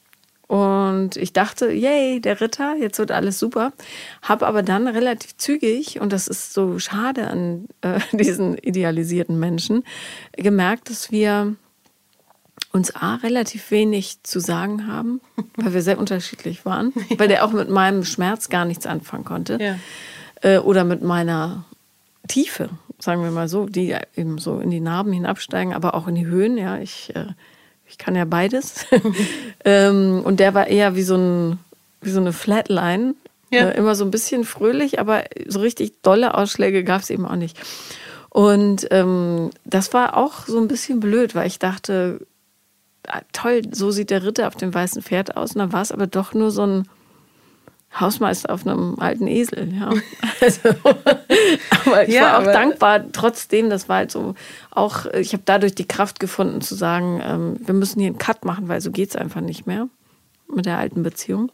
S1: und ich dachte, yay, der Ritter, jetzt wird alles super. Habe aber dann relativ zügig, und das ist so schade an äh, diesen idealisierten Menschen, gemerkt, dass wir uns A, relativ wenig zu sagen haben, weil wir sehr unterschiedlich waren, ja. Weil der auch mit meinem Schmerz gar nichts anfangen konnte. Ja. Äh, oder mit meiner Tiefe, sagen wir mal so, die eben so in die Narben hinabsteigen, aber auch in die Höhen. Ja, ich, äh, ich kann ja beides. ähm, und der war eher wie so, ein, wie so eine Flatline. Ja. Äh, immer so ein bisschen fröhlich, aber so richtig dolle Ausschläge gab es eben auch nicht. Und ähm, das war auch so ein bisschen blöd, weil ich dachte, toll, so sieht der Ritter auf dem weißen Pferd aus. Und dann war es aber doch nur so ein Hausmeister auf einem alten Esel. Ja. Also, aber ich ja, war auch dankbar, trotzdem, das war halt so auch, ich habe dadurch die Kraft gefunden zu sagen, ähm, wir müssen hier einen Cut machen, weil so geht es einfach nicht mehr mit der alten Beziehung.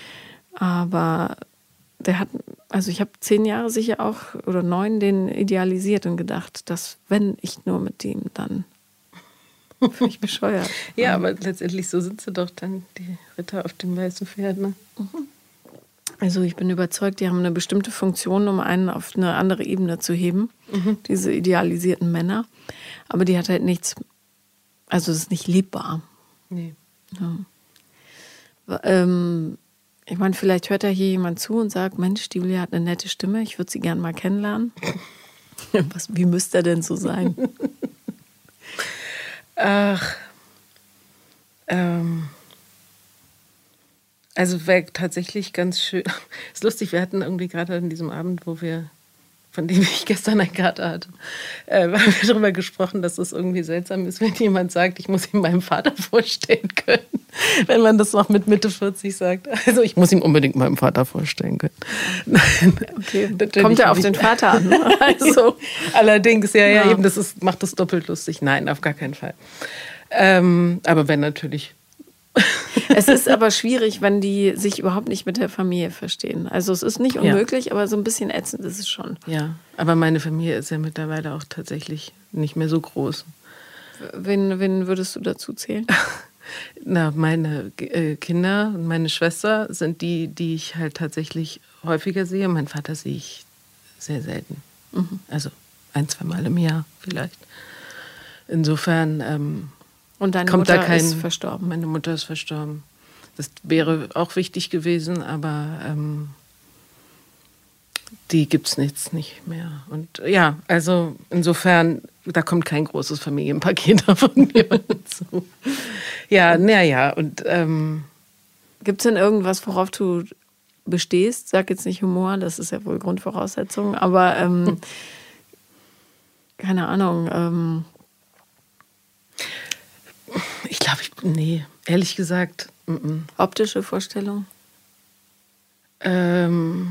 S1: Aber der hat, also ich habe zehn Jahre sicher auch, oder neun, den idealisiert und gedacht, dass wenn ich nur mit dem dann finde ich bescheuert.
S2: Ja, aber letztendlich so sind sie doch dann, die Ritter auf dem weißen Pferd. Ne?
S1: Also ich bin überzeugt, die haben eine bestimmte Funktion, um einen auf eine andere Ebene zu heben. mhm. diese idealisierten Männer. Aber die hat halt nichts, also es ist nicht liebbar.
S2: Nee.
S1: Ja. Ähm, ich meine, vielleicht hört da hier jemand zu und sagt, Mensch, die Julia hat eine nette Stimme, ich würde sie gerne mal kennenlernen. Was, wie müsste er denn so sein?
S2: Ach, ähm, also wäre tatsächlich ganz schön. Ist lustig, wir hatten irgendwie gerade an diesem Abend, wo wir, von dem ich gestern eine Karte hatte, äh, haben wir darüber gesprochen, dass es irgendwie seltsam ist, wenn jemand sagt, ich muss ihm meinen Vater vorstellen können. Wenn man das noch mit Mitte vierzig sagt. Also ich muss ihm unbedingt meinen Vater vorstellen können. Nein,
S1: okay, kommt ja auf den Vater an. Also.
S2: Allerdings, ja, ja,
S1: ja,
S2: eben, das ist, macht das doppelt lustig. Nein, auf gar keinen Fall. Ähm, aber wenn natürlich.
S1: Es ist aber schwierig, wenn die sich überhaupt nicht mit der Familie verstehen. Also es ist nicht unmöglich, ja. aber so ein bisschen ätzend ist es schon.
S2: Ja, aber meine Familie ist ja mittlerweile auch tatsächlich nicht mehr so groß.
S1: Wen, wen würdest du dazu zählen?
S2: Na, meine äh, Kinder und meine Schwester sind die, die ich halt tatsächlich häufiger sehe. Mein Vater sehe ich sehr selten. Mhm. Also ein, zwei Mal im Jahr vielleicht. Insofern ähm,
S1: und deine
S2: kommt
S1: Mutter
S2: da kein,
S1: ist verstorben?
S2: Meine Mutter ist verstorben. Das wäre auch wichtig gewesen, aber ähm, die gibt es jetzt nicht mehr. Und ja, also insofern, da kommt kein großes Familienpaket von mir zu. Ja, naja, und ähm,
S1: gibt es denn irgendwas, worauf du bestehst? Sag jetzt nicht Humor, das ist ja wohl Grundvoraussetzung, aber ähm, hm. keine Ahnung. Ähm,
S2: ich glaube, ich, nee, ehrlich gesagt. M-m.
S1: Optische Vorstellung?
S2: Ähm,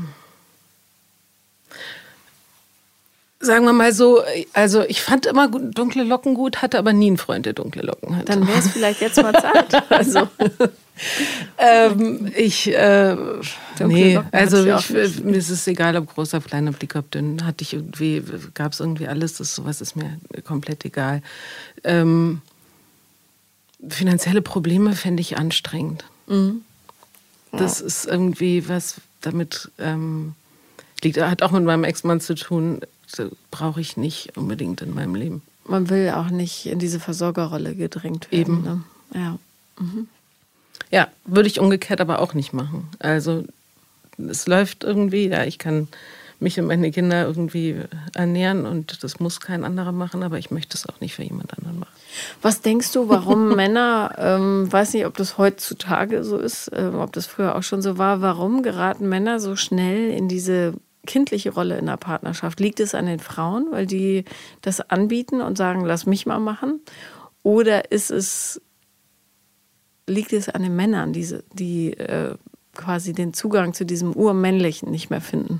S2: sagen wir mal so, also ich fand immer dunkle Locken gut, hatte aber nie einen Freund, der dunkle Locken hatte.
S1: Dann wäre es vielleicht jetzt mal Zeit. Also.
S2: ähm, ich, äh, nee, also ich, ich, mir ist es egal, ob groß, ob klein, ob dick, ob dünn, hatte ich irgendwie, gab es irgendwie alles, das, sowas ist mir komplett egal. Ähm, finanzielle Probleme fände ich anstrengend. Mhm. Ja. Das ist irgendwie was, damit ähm, liegt, hat auch mit meinem Ex-Mann zu tun, brauche ich nicht unbedingt in meinem Leben.
S1: Man will auch nicht in diese Versorgerrolle gedrängt werden.
S2: Eben.
S1: Ne? Ja. Mhm.
S2: Ja, würde ich umgekehrt aber auch nicht machen. Also es läuft irgendwie, ja, ich kann mich und meine Kinder irgendwie ernähren und das muss kein anderer machen, aber ich möchte es auch nicht für jemand anderen machen.
S1: Was denkst du, warum Männer, ähm, weiß nicht, ob das heutzutage so ist, äh, ob das früher auch schon so war, warum geraten Männer so schnell in diese kindliche Rolle in der Partnerschaft? Liegt es an den Frauen, weil die das anbieten und sagen, lass mich mal machen? Oder ist es, liegt es an den Männern, die, die äh, quasi den Zugang zu diesem Urmännlichen nicht mehr finden?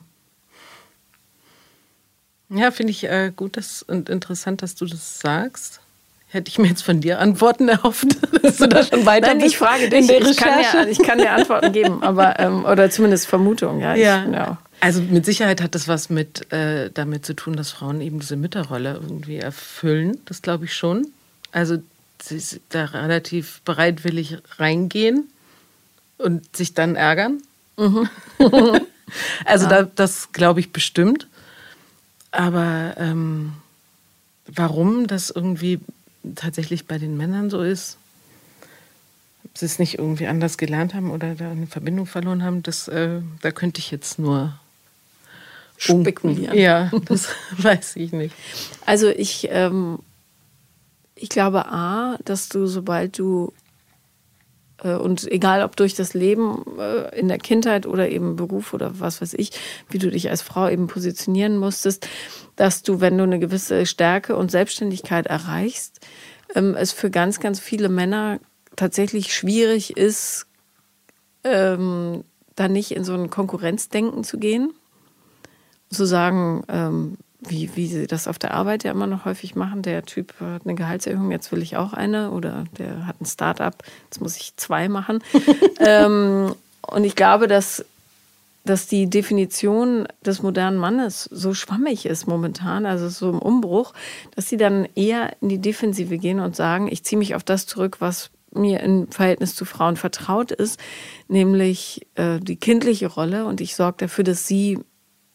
S2: Ja, finde ich äh, gut dass, und interessant, dass du das sagst. Hätte ich mir jetzt von dir Antworten erhofft, dass du da schon weiter
S1: Nein,
S2: bist.
S1: ich frage dich. Ich kann, ja, ich kann dir Antworten geben, aber ähm, oder zumindest Vermutungen. Ja,
S2: ja.
S1: Ich, ja.
S2: Also mit Sicherheit hat das was mit äh, damit zu tun, dass Frauen eben diese Mütterrolle irgendwie erfüllen. Das glaube ich schon. Also sie da relativ bereitwillig reingehen und sich dann ärgern. Mhm. also ja. da, das glaube ich bestimmt. Aber ähm, warum das irgendwie tatsächlich bei den Männern so ist, ob sie es nicht irgendwie anders gelernt haben oder da eine Verbindung verloren haben, das, äh, da könnte ich jetzt nur
S1: spekulieren.
S2: Ja, das weiß ich nicht.
S1: Also ich, ähm, ich glaube A, dass du, sobald du und egal, ob durch das Leben in der Kindheit oder eben Beruf oder was weiß ich, wie du dich als Frau eben positionieren musstest, dass du, wenn du eine gewisse Stärke und Selbstständigkeit erreichst, es für ganz, ganz viele Männer tatsächlich schwierig ist, ähm, da nicht in so ein Konkurrenzdenken zu gehen. Zu sagen, ähm, wie, wie sie das auf der Arbeit ja immer noch häufig machen. Der Typ hat eine Gehaltserhöhung, jetzt will ich auch eine. Oder der hat ein Start-up, jetzt muss ich zwei machen. ähm, und ich glaube, dass, dass die Definition des modernen Mannes so schwammig ist momentan, also so im Umbruch, dass sie dann eher in die Defensive gehen und sagen, ich ziehe mich auf das zurück, was mir im Verhältnis zu Frauen vertraut ist, nämlich äh, die kindliche Rolle. Und ich sorge dafür, dass sie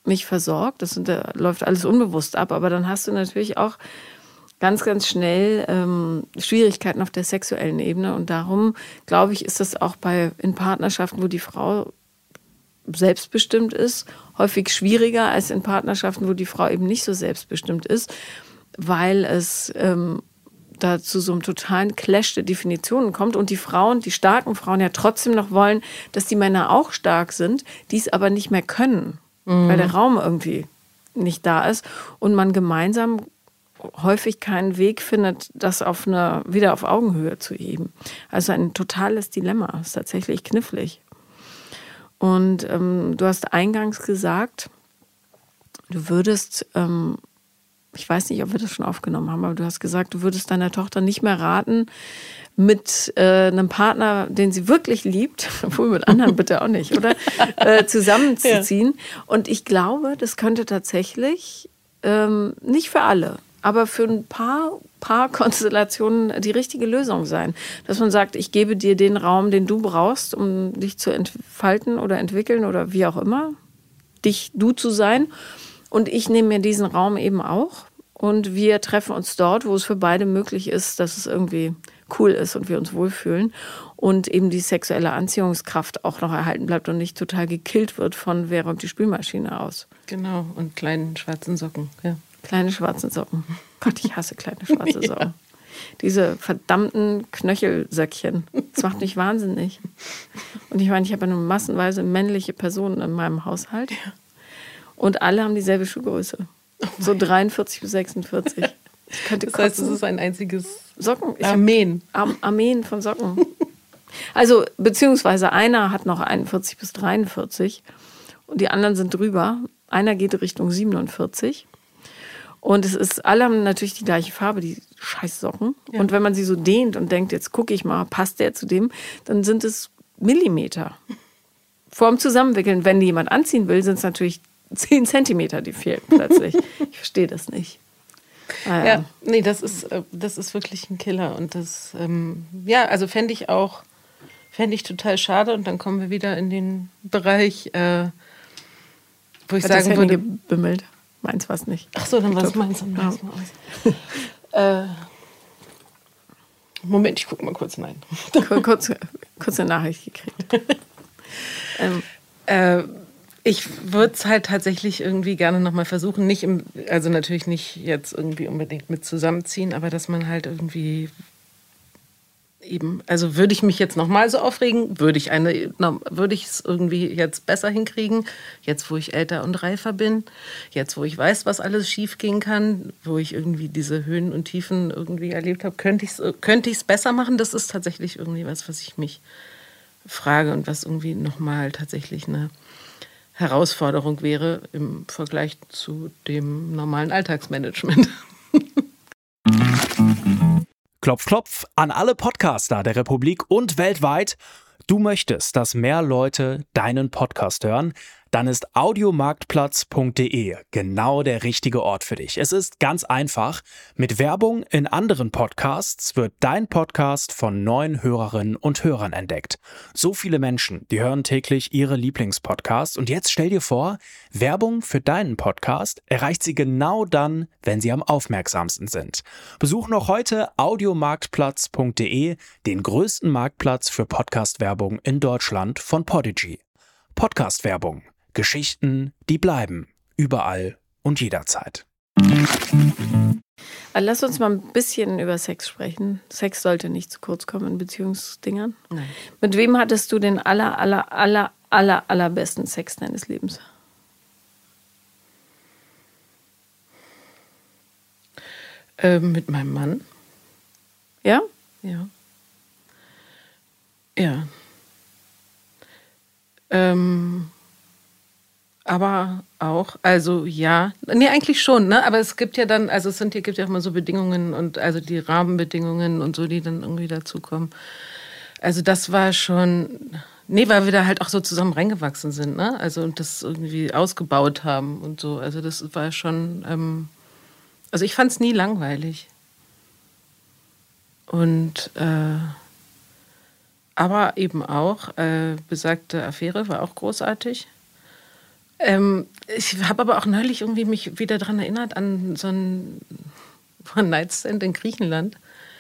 S1: mich versorgt. Das sind, da läuft alles unbewusst ab. Aber dann hast du natürlich auch ganz, ganz schnell ähm, Schwierigkeiten auf der sexuellen Ebene. Und darum, glaube ich, ist das auch bei in Partnerschaften, wo die Frau selbstbestimmt ist, häufig schwieriger als in Partnerschaften, wo die Frau eben nicht so selbstbestimmt ist, weil es ähm, da zu so einem totalen Clash der Definitionen kommt und die Frauen, die starken Frauen ja trotzdem noch wollen, dass die Männer auch stark sind, die es aber nicht mehr können, mhm. weil der Raum irgendwie nicht da ist und man gemeinsam häufig keinen Weg findet, das auf eine, wieder auf Augenhöhe zu heben. Also ein totales Dilemma, ist tatsächlich knifflig. Und ähm, du hast eingangs gesagt, du würdest, ähm, ich weiß nicht, ob wir das schon aufgenommen haben, aber du hast gesagt, du würdest deiner Tochter nicht mehr raten, mit äh, einem Partner, den sie wirklich liebt, obwohl mit anderen bitte auch nicht, oder? Äh, zusammenzuziehen. Ja. Und ich glaube, das könnte tatsächlich, ähm, nicht für alle, aber für ein paar Paarkonstellationen die richtige Lösung sein. Dass man sagt, ich gebe dir den Raum, den du brauchst, um dich zu entfalten oder entwickeln oder wie auch immer, dich, du zu sein. Und ich nehme mir diesen Raum eben auch. Und wir treffen uns dort, wo es für beide möglich ist, dass es irgendwie cool ist und wir uns wohlfühlen. Und eben die sexuelle Anziehungskraft auch noch erhalten bleibt und nicht total gekillt wird von, wer räumt die Spülmaschine aus.
S2: Genau, und kleinen schwarzen Socken, ja.
S1: Kleine schwarze Socken. Gott, ich hasse kleine schwarze Socken. Ja. Diese verdammten Knöchelsöckchen. Das macht mich wahnsinnig. Und ich meine, ich habe ja nur massenweise männliche Personen in meinem Haushalt. Ja. Und alle haben dieselbe Schuhgröße. Oh so dreiundvierzig bis sechsundvierzig. Ich könnte
S2: das heißt, es ist ein einziges
S1: Socken. Ich
S2: Armeen.
S1: Ar- Armeen von Socken. Also, beziehungsweise einer hat noch einundvierzig bis dreiundvierzig. Und die anderen sind drüber. Einer geht Richtung siebenundvierzig. Und es ist, alle haben natürlich die gleiche Farbe, die Scheißsocken. Ja. Und wenn man sie so dehnt und denkt, jetzt gucke ich mal, passt der zu dem, dann sind es Millimeter. Vorm Zusammenwickeln, wenn die jemand anziehen will, sind es natürlich zehn Zentimeter, die fehlen plötzlich. Ich verstehe das nicht.
S2: Ah, ja. ja, nee, das ist, das ist wirklich ein Killer. Und das, ähm, ja, also fände ich auch, fände ich total schade. Und dann kommen wir wieder in den Bereich, äh, wo ich
S1: Hat
S2: sagen würde...
S1: gebimmelt. Meins war es nicht.
S2: Ach so, dann war es meins. Ja. äh, Moment, ich gucke mal kurz rein.
S1: kurz, kurz eine Nachricht gekriegt.
S2: ähm, äh, ich würde es halt tatsächlich irgendwie gerne nochmal versuchen. Nicht im, also natürlich nicht jetzt irgendwie unbedingt mit zusammenziehen, aber dass man halt irgendwie eben, also würde ich mich jetzt nochmal so aufregen, würde ich eine, würde ich es irgendwie jetzt besser hinkriegen, jetzt wo ich älter und reifer bin, jetzt wo ich weiß, was alles schief gehen kann, wo ich irgendwie diese Höhen und Tiefen irgendwie erlebt habe, könnte ich es könnte ich es besser machen? Das ist tatsächlich irgendwie was, was ich mich frage und was irgendwie nochmal tatsächlich eine Herausforderung wäre im Vergleich zu dem normalen Alltagsmanagement.
S3: Klopf, klopf an alle Podcaster der Republik und weltweit. Du möchtest, dass mehr Leute deinen Podcast hören? Dann ist audiomarktplatz punkt de genau der richtige Ort für dich. Es ist ganz einfach. Mit Werbung in anderen Podcasts wird dein Podcast von neuen Hörerinnen und Hörern entdeckt. So viele Menschen, die hören täglich ihre Lieblingspodcasts. Und jetzt stell dir vor, Werbung für deinen Podcast erreicht sie genau dann, wenn sie am aufmerksamsten sind. Besuch noch heute audiomarktplatz punkt de, den größten Marktplatz für Podcast-Werbung in Deutschland von Podigy. Podcast-Werbung. Geschichten, die bleiben. Überall und jederzeit.
S1: Lass uns mal ein bisschen über Sex sprechen. Sex sollte nicht zu kurz kommen in Beziehungsdingern.
S2: Nein.
S1: Mit wem hattest du den aller, aller, aller, aller, allerbesten Sex deines Lebens?
S2: Ähm, mit meinem Mann.
S1: Ja?
S2: Ja. Ja. Ähm... Aber auch, also ja, nee, eigentlich schon, ne? Aber es gibt ja dann, also es sind, hier gibt ja auch mal so Bedingungen und also die Rahmenbedingungen und so, die dann irgendwie dazukommen. Also das war schon, nee, weil wir da halt auch so zusammen reingewachsen sind, ne? Also und das irgendwie ausgebaut haben und so. Also das war schon, ähm, also ich fand es nie langweilig. Und äh, aber eben auch, äh, besagte Affäre war auch großartig. Ähm, ich habe aber auch neulich irgendwie mich wieder daran erinnert an so einen One-Night-Stand in Griechenland.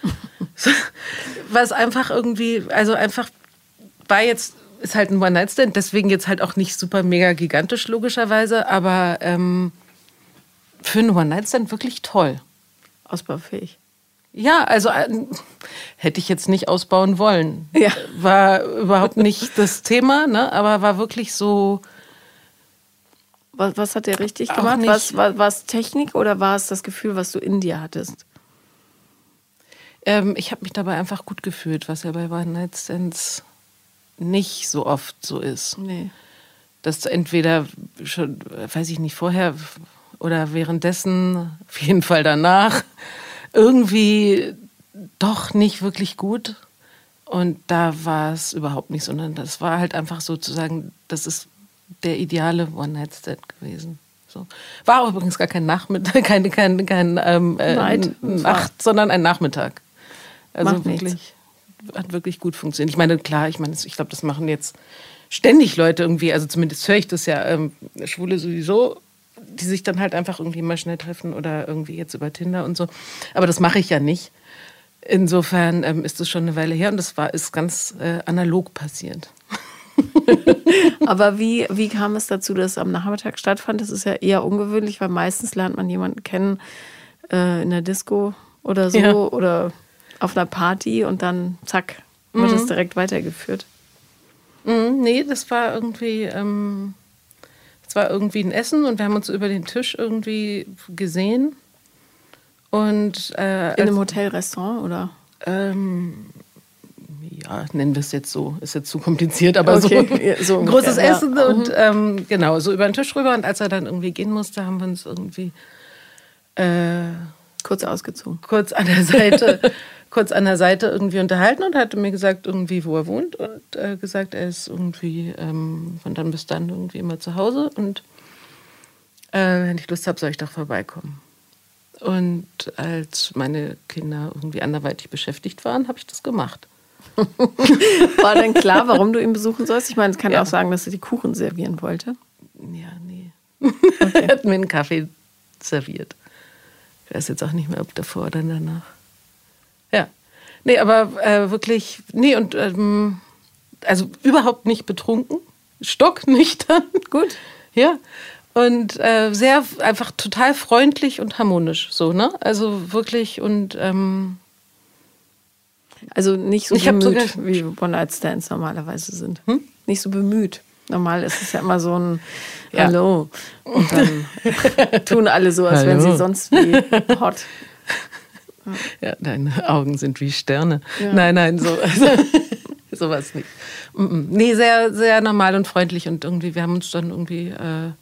S2: Was einfach irgendwie, also einfach war jetzt, ist halt ein One-Night-Stand, deswegen jetzt halt auch nicht super mega gigantisch logischerweise, aber ähm, für einen One-Night-Stand wirklich toll.
S1: Ausbaufähig.
S2: Ja, also äh, hätte ich jetzt nicht ausbauen wollen.
S1: Ja.
S2: War überhaupt nicht das Thema, ne? Aber war wirklich so.
S1: Was, was hat der richtig
S2: Auch
S1: gemacht?
S2: nicht.
S1: Was, war, war es Technik oder war es das Gefühl, was du in dir hattest?
S2: Ähm, ich habe mich dabei einfach gut gefühlt, was ja bei One-Night-Stands nicht so oft so ist.
S1: Nee.
S2: Dass entweder schon, weiß ich nicht, vorher oder währenddessen, auf jeden Fall danach, irgendwie doch nicht wirklich gut. Und da war es überhaupt nicht, sondern das war halt einfach sozusagen, das ist der ideale One-Night-Stand gewesen. So. War auch übrigens gar kein Nachmittag, kein, kein, kein ähm, äh,
S1: Night.
S2: Nacht, sondern ein Nachmittag. Also
S1: Macht
S2: wirklich,
S1: nichts.
S2: hat wirklich gut funktioniert. Ich meine, klar, ich meine, ich glaube, das machen jetzt ständig Leute irgendwie, also zumindest höre ich das ja, ähm, Schwule sowieso, die sich dann halt einfach irgendwie mal schnell treffen oder irgendwie jetzt über Tinder und so. Aber das mache ich ja nicht. Insofern ähm, ist das schon eine Weile her und das war, ist ganz äh, analog passiert.
S1: Aber wie, wie kam es dazu, dass es am Nachmittag stattfand? Das ist ja eher ungewöhnlich, weil meistens lernt man jemanden kennen äh, in der Disco oder so
S2: Ja.
S1: oder auf einer Party und dann zack, wird es direkt weitergeführt.
S2: Mhm, nee, das war irgendwie, ähm, das war irgendwie ein Essen und wir haben uns über den Tisch irgendwie gesehen. Und, äh,
S1: In einem Hotelrestaurant oder?
S2: Ähm, ja, nennen wir es jetzt so. Ist jetzt zu kompliziert, aber
S1: Okay,
S2: so,
S1: so
S2: ein
S1: ungefähr,
S2: großes
S1: ja.
S2: Essen und ähm, genau, so über den Tisch rüber. Und als er dann irgendwie gehen musste, haben wir uns irgendwie äh,
S1: Kurz ausgezogen.
S2: kurz an der Seite, kurz an der Seite irgendwie unterhalten und hatte mir gesagt, irgendwie, wo er wohnt und äh, gesagt, er ist irgendwie ähm, von dann bis dann irgendwie immer zu Hause und äh, wenn ich Lust habe, soll ich doch vorbeikommen. Und als meine Kinder irgendwie anderweitig beschäftigt waren, habe ich das gemacht.
S1: War denn klar, warum du ihn besuchen sollst? Ich meine, es kann
S2: Ja.
S1: auch sagen, dass er die Kuchen servieren wollte.
S2: Ja, nee. Er hat mir einen Kaffee serviert. Ich weiß jetzt auch nicht mehr, ob davor oder danach. Ja. Nee, aber äh, wirklich, nee, und ähm, also überhaupt nicht betrunken, stocknüchtern.
S1: Gut.
S2: Ja. Und äh, sehr einfach total freundlich und harmonisch, so, ne? Also wirklich und ähm,
S1: Also nicht so
S2: Ich hab
S1: bemüht,
S2: sogar-
S1: wie One-Night-Stands normalerweise sind. Hm? Nicht so bemüht. Normal ist es ja immer so ein
S2: Ja.
S1: Hallo. Und dann tun alle so, als wären
S2: Hallo.
S1: sie sonst wie hot.
S2: ja, deine Augen sind wie Sterne.
S1: Ja.
S2: Nein, nein, so, also, sowas nicht. Mm, mm. Nee, sehr, sehr normal und freundlich und irgendwie, wir haben uns dann irgendwie äh,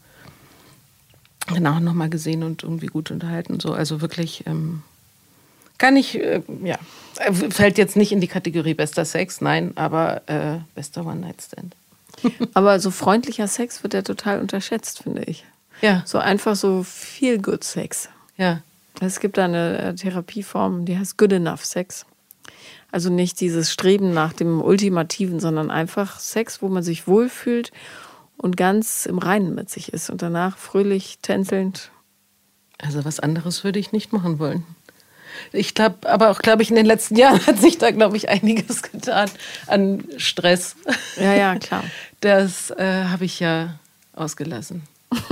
S2: genau nochmal gesehen und irgendwie gut unterhalten. So. Also wirklich, ähm, kann ich, äh, ja, äh, fällt jetzt nicht in die Kategorie bester Sex, nein, aber äh, bester One-Night-Stand.
S1: Aber so freundlicher Sex wird ja total unterschätzt, finde ich.
S2: Ja,
S1: So einfach so Feel-Good-Sex.
S2: ja.
S1: Es gibt da eine äh, Therapieform, die heißt Good Enough Sex. Also nicht dieses Streben nach dem Ultimativen, sondern einfach Sex, wo man sich wohlfühlt und ganz im Reinen mit sich ist und danach fröhlich, tänzelnd.
S2: Also was anderes würde ich nicht machen wollen. Ich glaube, aber auch, glaube ich, in den letzten Jahren hat sich da, glaube ich, einiges getan an Stress.
S1: Ja, ja, klar.
S2: Das äh, habe ich ja ausgelassen.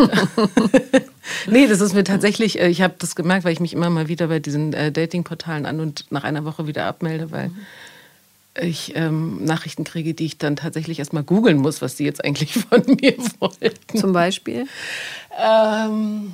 S2: Nee, das ist mir tatsächlich, äh, ich habe das gemerkt, weil ich mich immer mal wieder bei diesen äh, Dating-Portalen an und nach einer Woche wieder abmelde, weil ich ähm, Nachrichten kriege, die ich dann tatsächlich erstmal googeln muss, was die jetzt eigentlich von mir wollten.
S1: Zum Beispiel.
S2: Ähm,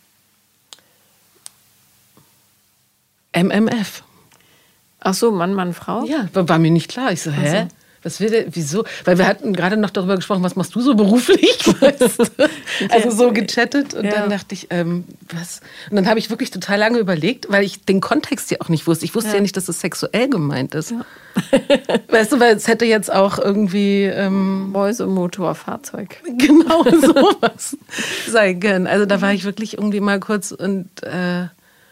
S2: M M F.
S1: Ach so, Mann, Mann, Frau?
S2: Ja, war, war mir nicht klar. Ich so, hä?
S1: so.
S2: Was will der, wieso? Weil wir hatten gerade noch darüber gesprochen, was machst du so beruflich? Weißt du? Also so gechattet und
S1: Ja.
S2: dann dachte ich, ähm, was? Und dann habe ich wirklich total lange überlegt, weil ich den Kontext ja auch nicht wusste. Ich wusste ja,
S1: Ja.
S2: nicht, dass es sexuell gemeint ist. Weißt du, weil es hätte jetzt auch irgendwie ähm,
S1: Mäuse, Motor, Fahrzeug.
S2: genau sowas sein können. Also da war ich wirklich irgendwie mal kurz und äh,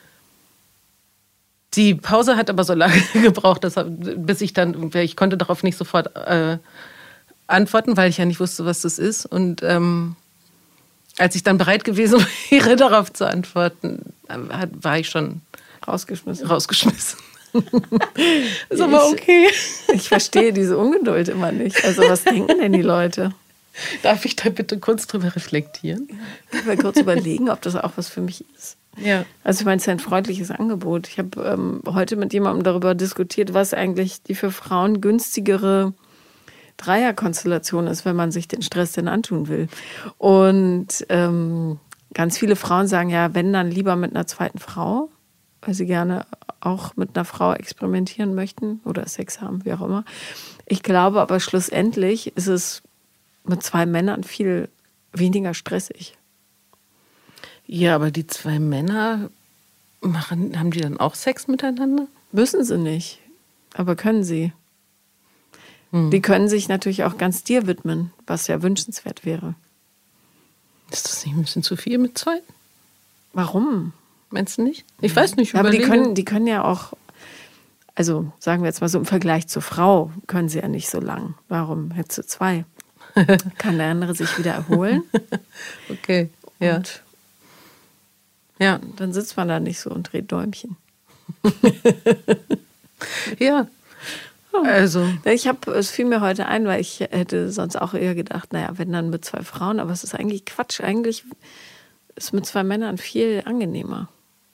S2: die Pause hat aber so lange gebraucht, dass, bis ich dann, ich konnte darauf nicht sofort äh, antworten, weil ich ja nicht wusste, was das ist. Und ähm, als ich dann bereit gewesen wäre, darauf zu antworten, war ich schon
S1: rausgeschmissen.
S2: rausgeschmissen. Ist aber okay.
S1: Ich, ich verstehe diese Ungeduld immer nicht. Also was denken denn die Leute?
S2: Darf ich da bitte kurz drüber reflektieren?
S1: Ich will kurz überlegen, ob das auch was für mich ist.
S2: Ja.
S1: Also ich meine, es ist ja ein freundliches Angebot. Ich habe ähm, heute mit jemandem darüber diskutiert, was eigentlich die für Frauen günstigere Dreierkonstellation ist, wenn man sich den Stress denn antun will. Und ähm, ganz viele Frauen sagen ja, wenn, dann lieber mit einer zweiten Frau, weil sie gerne auch mit einer Frau experimentieren möchten oder Sex haben, wie auch immer. Ich glaube aber schlussendlich ist es mit zwei Männern viel weniger stressig.
S2: Ja, aber die zwei Männer, machen, haben die dann auch Sex miteinander?
S1: Müssen sie nicht, aber können sie. Hm. Die können sich natürlich auch ganz dir widmen, was ja wünschenswert wäre.
S2: Ist das nicht ein bisschen zu viel mit zwei?
S1: Warum?
S2: Meinst du nicht? Ich weiß nicht.
S1: Ja, aber die können, die können ja auch, also sagen wir jetzt mal so im Vergleich zur Frau, können sie ja nicht so lang. Warum hättest du zwei? Kann der andere sich wieder erholen?
S2: Okay, ja.
S1: Und
S2: ja.
S1: Dann sitzt man da nicht so und dreht Däumchen.
S2: Ja. Also.
S1: Ich habe, es fiel mir heute ein, weil ich hätte sonst auch eher gedacht, naja, wenn dann mit zwei Frauen, aber es ist eigentlich Quatsch. Eigentlich ist mit zwei Männern viel angenehmer.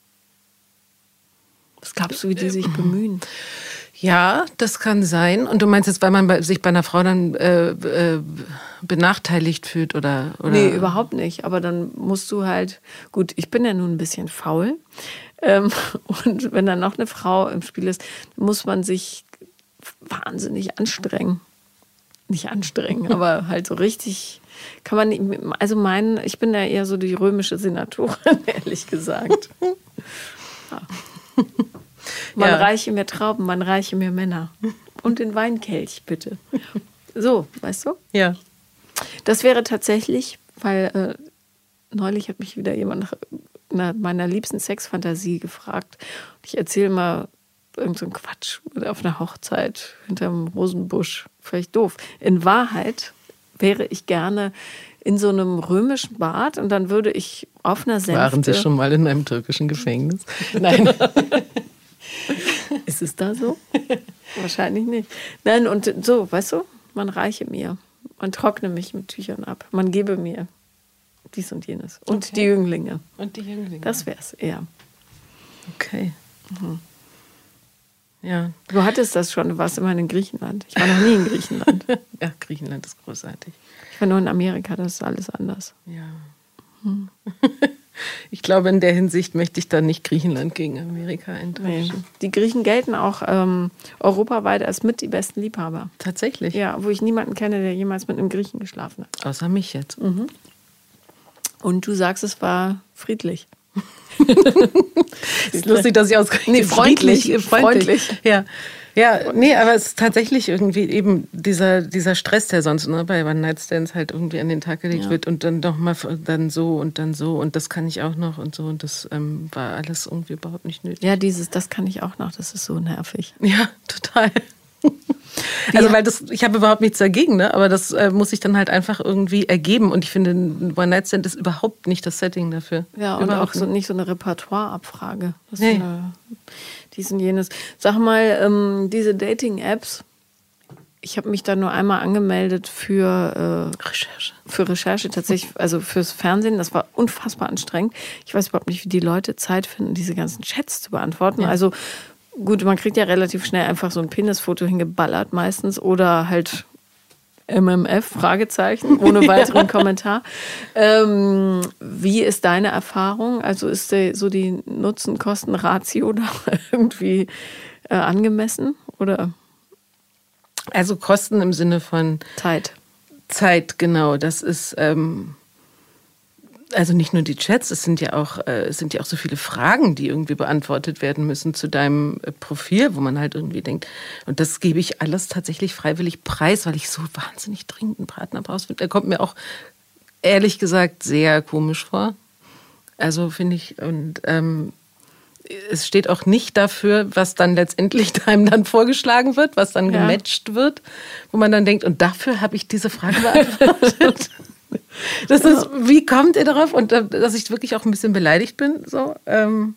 S1: Was glaubst du, wie die sich bemühen?
S2: Ja, das kann sein. Und du meinst jetzt, weil man bei, sich bei einer Frau dann äh, äh, benachteiligt fühlt oder, oder?
S1: Nee, überhaupt nicht. Aber dann musst du halt, gut, ich bin ja nun ein bisschen faul. Ähm, und wenn dann noch eine Frau im Spiel ist, muss man sich wahnsinnig anstrengen. Nicht anstrengen, aber halt so richtig, kann man nicht, also meinen, ich bin ja eher so die römische Senatorin, ehrlich gesagt. Ja. Man ja. reiche mir Trauben, man reiche mir Männer. Und den Weinkelch, bitte. So, weißt du?
S2: Ja.
S1: Das wäre tatsächlich, weil äh, neulich hat mich wieder jemand nach, nach meiner liebsten Sexfantasie gefragt. Ich erzähle mal irgend so einen Quatsch auf einer Hochzeit hinterm Rosenbusch. Vielleicht doof. In Wahrheit wäre ich gerne in so einem römischen Bad und dann würde ich auf einer Sänfte...
S2: Waren Sie schon mal in einem türkischen Gefängnis? Nein.
S1: Ist es da so? Wahrscheinlich nicht. Nein, und so, weißt du, man reiche mir. Man trockne mich mit Tüchern ab. Man gebe mir dies und jenes. Und okay. die Jünglinge.
S2: Und die Jünglinge.
S1: Das wär's eher.
S2: Okay. Mhm. Ja.
S1: Du hattest das schon, du warst immerhin in Griechenland. Ich war noch nie in Griechenland.
S2: Ja, Griechenland ist großartig.
S1: Ich war nur in Amerika, das ist alles anders.
S2: Ja. Hm. Ich glaube, in der Hinsicht möchte ich dann nicht Griechenland gegen Amerika eintauschen.
S1: Nee. Die Griechen gelten auch ähm, europaweit als mit die besten Liebhaber.
S2: Tatsächlich?
S1: Ja, wo ich niemanden kenne, der jemals mit einem Griechen geschlafen hat.
S2: Außer mich jetzt.
S1: Mhm. Und du sagst, es war friedlich.
S2: Ist lustig, dass ich ausgerechnet
S1: nee, freundlich,
S2: freundlich,
S1: freundlich.
S2: freundlich. Ja. Ja, nee, aber es ist tatsächlich irgendwie eben dieser, dieser Stress, der sonst ne, bei One-Night-Stands halt irgendwie an den Tag gelegt ja. wird und dann doch mal dann so und dann so und das kann ich auch noch und so und das ähm, war alles irgendwie überhaupt nicht nötig.
S1: Ja, dieses, das kann ich auch noch, das ist so nervig.
S2: Ja, total. Also weil das, ich habe überhaupt nichts dagegen, ne? Aber das äh, muss sich dann halt einfach irgendwie ergeben und ich finde, ein One-Night-Stand ist überhaupt nicht das Setting dafür.
S1: Ja, und
S2: überhaupt
S1: auch so, nicht so eine Repertoire-Abfrage. Das
S2: nee.
S1: ist eine, dies und jenes. Sag mal, ähm, diese Dating-Apps, ich habe mich da nur einmal angemeldet für äh,
S2: Recherche.
S1: Für Recherche tatsächlich, also fürs Fernsehen. Das war unfassbar anstrengend. Ich weiß überhaupt nicht, wie die Leute Zeit finden, diese ganzen Chats zu beantworten. Ja. Also gut, man kriegt ja relativ schnell einfach so ein Penisfoto hingeballert meistens oder halt M M F, Fragezeichen, ohne weiteren ja. Kommentar. Ähm, wie ist deine Erfahrung? Also ist die, so die Nutzen-Kosten-Ratio da irgendwie äh, angemessen? Oder?
S2: Also Kosten im Sinne von
S1: Zeit.
S2: Zeit, genau. Das ist ähm, also nicht nur die Chats, es sind ja auch, äh, es sind ja auch so viele Fragen, die irgendwie beantwortet werden müssen zu deinem äh, Profil, wo man halt irgendwie denkt, und das gebe ich alles tatsächlich freiwillig preis, weil ich so wahnsinnig dringend einen Partner brauche. Der kommt mir auch ehrlich gesagt sehr komisch vor. Also finde ich, und ähm, es steht auch nicht dafür, was dann letztendlich einem dann vorgeschlagen wird, was dann ja. gematcht wird, wo man dann denkt, und dafür habe ich diese Frage beantwortet. Das ist, wie kommt ihr darauf? Und äh, dass ich wirklich auch ein bisschen beleidigt bin. So. Ähm,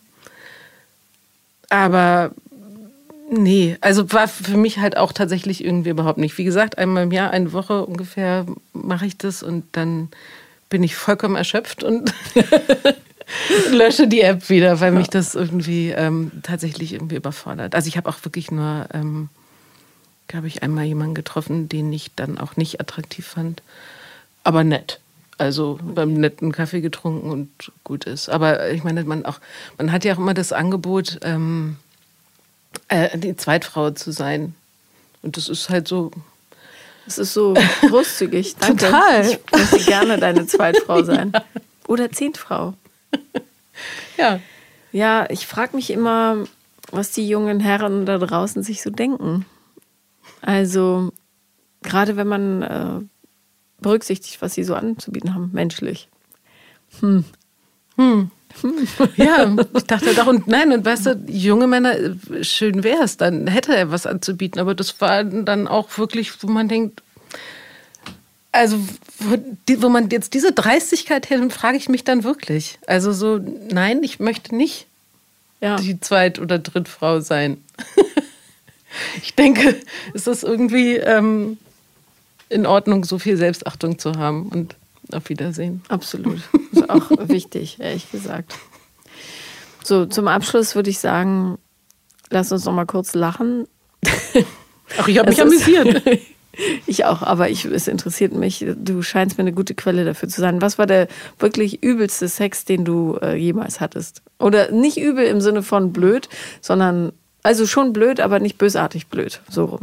S2: aber nee, also war für mich halt auch tatsächlich irgendwie überhaupt nicht. Wie gesagt, einmal im Jahr, eine Woche ungefähr mache ich das und dann bin ich vollkommen erschöpft und lösche die App wieder, weil mich das irgendwie ähm, tatsächlich irgendwie überfordert. Also ich habe auch wirklich nur, ähm, glaube ich, einmal jemanden getroffen, den ich dann auch nicht attraktiv fand. Aber nett. Also beim netten Kaffee getrunken und gut ist. Aber ich meine, man, auch, man hat ja auch immer das Angebot, ähm, äh, die Zweitfrau zu sein. Und das ist halt so...
S1: Das ist so großzügig. Danke.
S2: Total.
S1: Ich möchte gerne deine Zweitfrau sein. Ja. Oder Zehntfrau.
S2: Ja.
S1: Ja, ich frage mich immer, was die jungen Herren da draußen sich so denken. Also, gerade wenn man äh, berücksichtigt, was sie so anzubieten haben, menschlich. Hm.
S2: Hm. Ja, ich dachte doch, und nein, und weißt du, junge Männer, schön wäre es, dann hätte er was anzubieten, aber das war dann auch wirklich, wo man denkt, also wo, die, wo man jetzt diese Dreistigkeit hätte, frage ich mich dann wirklich. Also so, nein, ich möchte nicht ja. die Zweit- oder Drittfrau sein. Ich denke, es ist irgendwie ähm, in Ordnung, so viel Selbstachtung zu haben und auf Wiedersehen.
S1: Absolut. Das ist auch wichtig, ehrlich gesagt. So, zum Abschluss würde ich sagen, lass uns noch mal kurz lachen.
S2: Ach, ich habe mich amüsiert.
S1: Ich auch, aber ich, es interessiert mich. Du scheinst mir eine gute Quelle dafür zu sein. Was war der wirklich übelste Sex, den du äh, jemals hattest? Oder nicht übel im Sinne von blöd, sondern, also schon blöd, aber nicht bösartig blöd. So rum.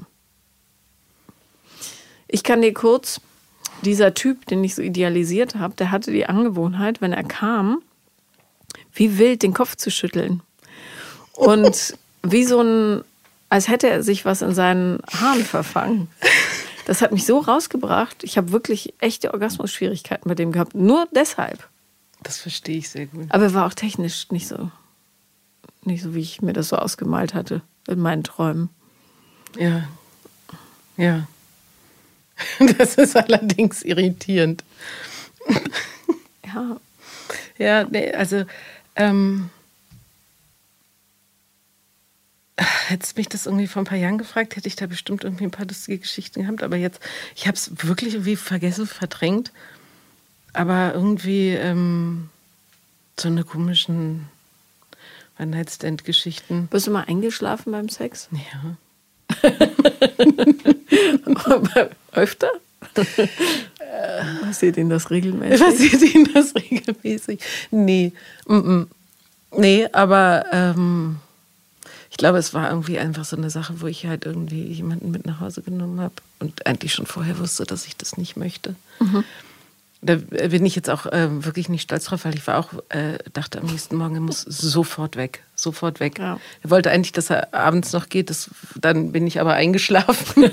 S1: Ich kann dir kurz... Dieser Typ, den ich so idealisiert habe, der hatte die Angewohnheit, wenn er kam, wie wild den Kopf zu schütteln. Und wie so ein, als hätte er sich was in seinen Haaren verfangen. Das hat mich so rausgebracht. Ich habe wirklich echte Orgasmusschwierigkeiten mit dem gehabt. Nur deshalb.
S2: Das verstehe ich sehr gut.
S1: Aber er war auch technisch nicht so, nicht so, wie ich mir das so ausgemalt hatte in meinen Träumen.
S2: Ja, ja. Das ist allerdings irritierend.
S1: Ja.
S2: Ja, nee, also ähm, hättest du mich das irgendwie vor ein paar Jahren gefragt, hätte ich da bestimmt irgendwie ein paar lustige Geschichten gehabt. Aber jetzt, ich habe es wirklich irgendwie vergessen, verdrängt. Aber irgendwie ähm, so eine komischen One-Night-Stand-Geschichten.
S1: Bist du mal eingeschlafen beim Sex?
S2: Ja.
S1: Öfter? Passiert Ihnen das regelmäßig?
S2: Passiert Ihnen das regelmäßig? Nee. Mm-mm. Nee, aber ähm, ich glaube, es war irgendwie einfach so eine Sache, wo ich halt irgendwie jemanden mit nach Hause genommen habe und eigentlich schon vorher wusste, dass ich das nicht möchte. Mhm. Da bin ich jetzt auch äh, wirklich nicht stolz drauf, weil ich war auch, äh, dachte am nächsten Morgen, er muss sofort weg, sofort weg. Ja. Er wollte eigentlich, dass er abends noch geht, das, dann bin ich aber eingeschlafen.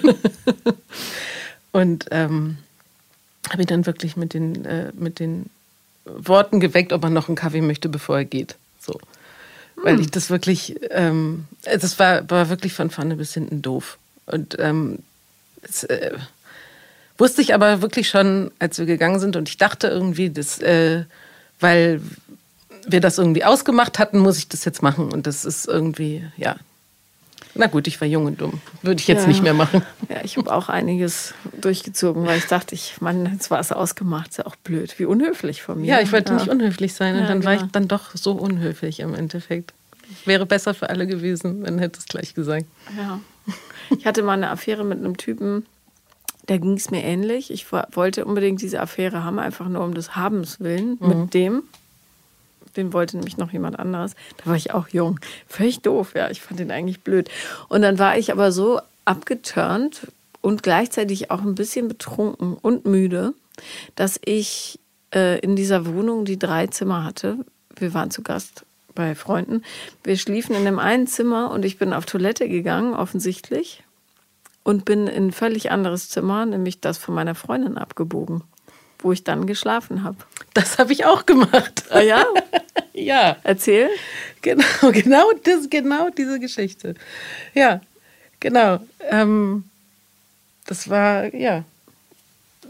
S2: Und ähm, habe ihn dann wirklich mit den, äh, mit den Worten geweckt, ob er noch einen Kaffee möchte, bevor er geht. So. Hm. Weil ich das wirklich, ähm, das war, war wirklich von vorne bis hinten doof. Und ähm, es, äh, wusste ich aber wirklich schon, als wir gegangen sind. Und ich dachte irgendwie, dass, äh, weil wir das irgendwie ausgemacht hatten, muss ich das jetzt machen. Und das ist irgendwie, ja. Na gut, ich war jung und dumm. Würde ich jetzt ja. nicht mehr machen.
S1: Ja, ich habe auch einiges durchgezogen, weil ich dachte, ich, Mann, jetzt war es ausgemacht. Ist ja auch blöd. Wie unhöflich von mir.
S2: Ja, ich wollte ja. nicht unhöflich sein. Und ja, dann genau. war ich dann doch so unhöflich im Endeffekt. Wäre besser für alle gewesen, wenn hätte es gleich gesagt.
S1: Ja. Ich hatte mal eine Affäre mit einem Typen, da ging es mir ähnlich. Ich wollte unbedingt diese Affäre haben, einfach nur um des Habens willen mhm. mit dem. Den wollte nämlich noch jemand anderes. Da war ich auch jung. Völlig doof, ja. Ich fand den eigentlich blöd. Und dann war ich aber so abgeturnt und gleichzeitig auch ein bisschen betrunken und müde, dass ich äh, in dieser Wohnung, die drei Zimmer hatte, wir waren zu Gast bei Freunden, wir schliefen in dem einen Zimmer und ich bin auf Toilette gegangen, offensichtlich, und bin in ein völlig anderes Zimmer, nämlich das von meiner Freundin, abgebogen, wo ich dann geschlafen habe.
S2: Das habe ich auch gemacht.
S1: Ah ja?
S2: Ja.
S1: Erzähl.
S2: Genau, genau, das, genau diese Geschichte. Ja, genau. Ähm, das war, ja,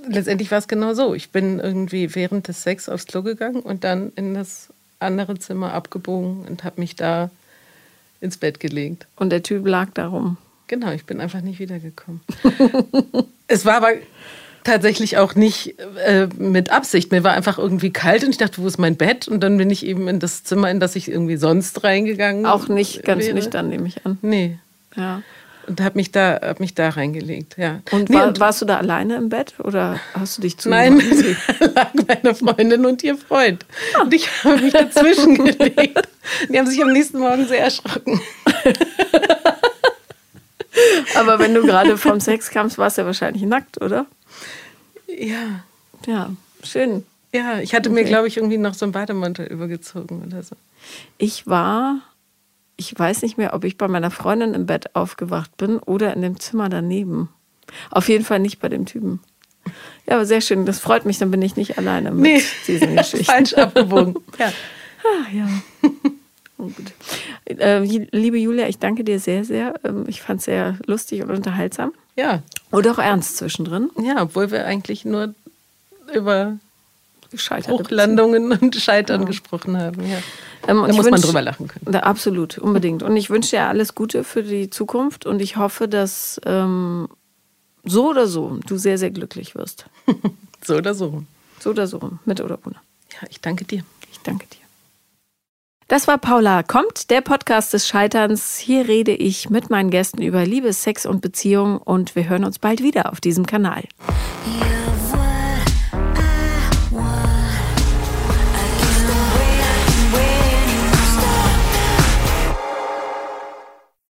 S2: letztendlich war es genau so. Ich bin irgendwie während des Sex aufs Klo gegangen und dann in das andere Zimmer abgebogen und habe mich da ins Bett gelegt.
S1: Und der Typ lag da rum.
S2: Genau, ich bin einfach nicht wiedergekommen. Es war aber tatsächlich auch nicht äh, mit Absicht. Mir war einfach irgendwie kalt und ich dachte, wo ist mein Bett? Und dann bin ich eben in das Zimmer, in das ich irgendwie sonst reingegangen
S1: Auch nicht ganz
S2: wäre.
S1: nüchtern, nehme ich an.
S2: Nee.
S1: Ja.
S2: Und habe mich, da, hab mich da reingelegt, ja.
S1: Und,
S2: nee,
S1: war,
S2: und
S1: warst du da alleine im Bett oder hast du dich zu?
S2: Nein, da lag meine Freundin und ihr Freund. Und ich habe mich dazwischen gelegt. Die haben sich am nächsten Morgen sehr erschrocken.
S1: Aber wenn du gerade vom Sex kamst, warst du ja wahrscheinlich nackt, oder?
S2: Ja.
S1: Ja, schön.
S2: Ja, ich hatte
S1: Okay.
S2: mir, glaube ich, irgendwie noch so einen Bademantel übergezogen oder so.
S1: Ich war, ich weiß nicht mehr, ob ich bei meiner Freundin im Bett aufgewacht bin oder in dem Zimmer daneben. Auf jeden Fall nicht bei dem Typen. Ja, aber sehr schön. Das freut mich, dann bin ich nicht alleine mit
S2: Nee,
S1: diesen Geschichten.
S2: falsch abgebogen. Ja.
S1: Ah, ja. Oh, gut. Äh, liebe Julia, ich danke dir sehr, sehr. Ähm, ich fand es sehr lustig und unterhaltsam.
S2: Ja.
S1: Und auch ernst zwischendrin.
S2: Ja, obwohl wir eigentlich nur über
S1: Gescheiterte
S2: Hochlandungen und Scheitern
S1: Ja.
S2: gesprochen haben. Ja.
S1: Ähm, und
S2: Da
S1: ich
S2: muss man
S1: wünsch-
S2: drüber lachen können.
S1: Da, absolut, unbedingt. Und ich wünsche dir alles Gute für die Zukunft und ich hoffe, dass ähm, so oder so du sehr, sehr glücklich wirst.
S2: So oder so.
S1: So oder so, mit oder ohne.
S2: Ja, ich danke dir.
S1: Ich danke dir. Das war Paula kommt, der Podcast des Scheiterns. Hier rede ich mit meinen Gästen über Liebe, Sex und Beziehung und wir hören uns bald wieder auf diesem Kanal.
S4: You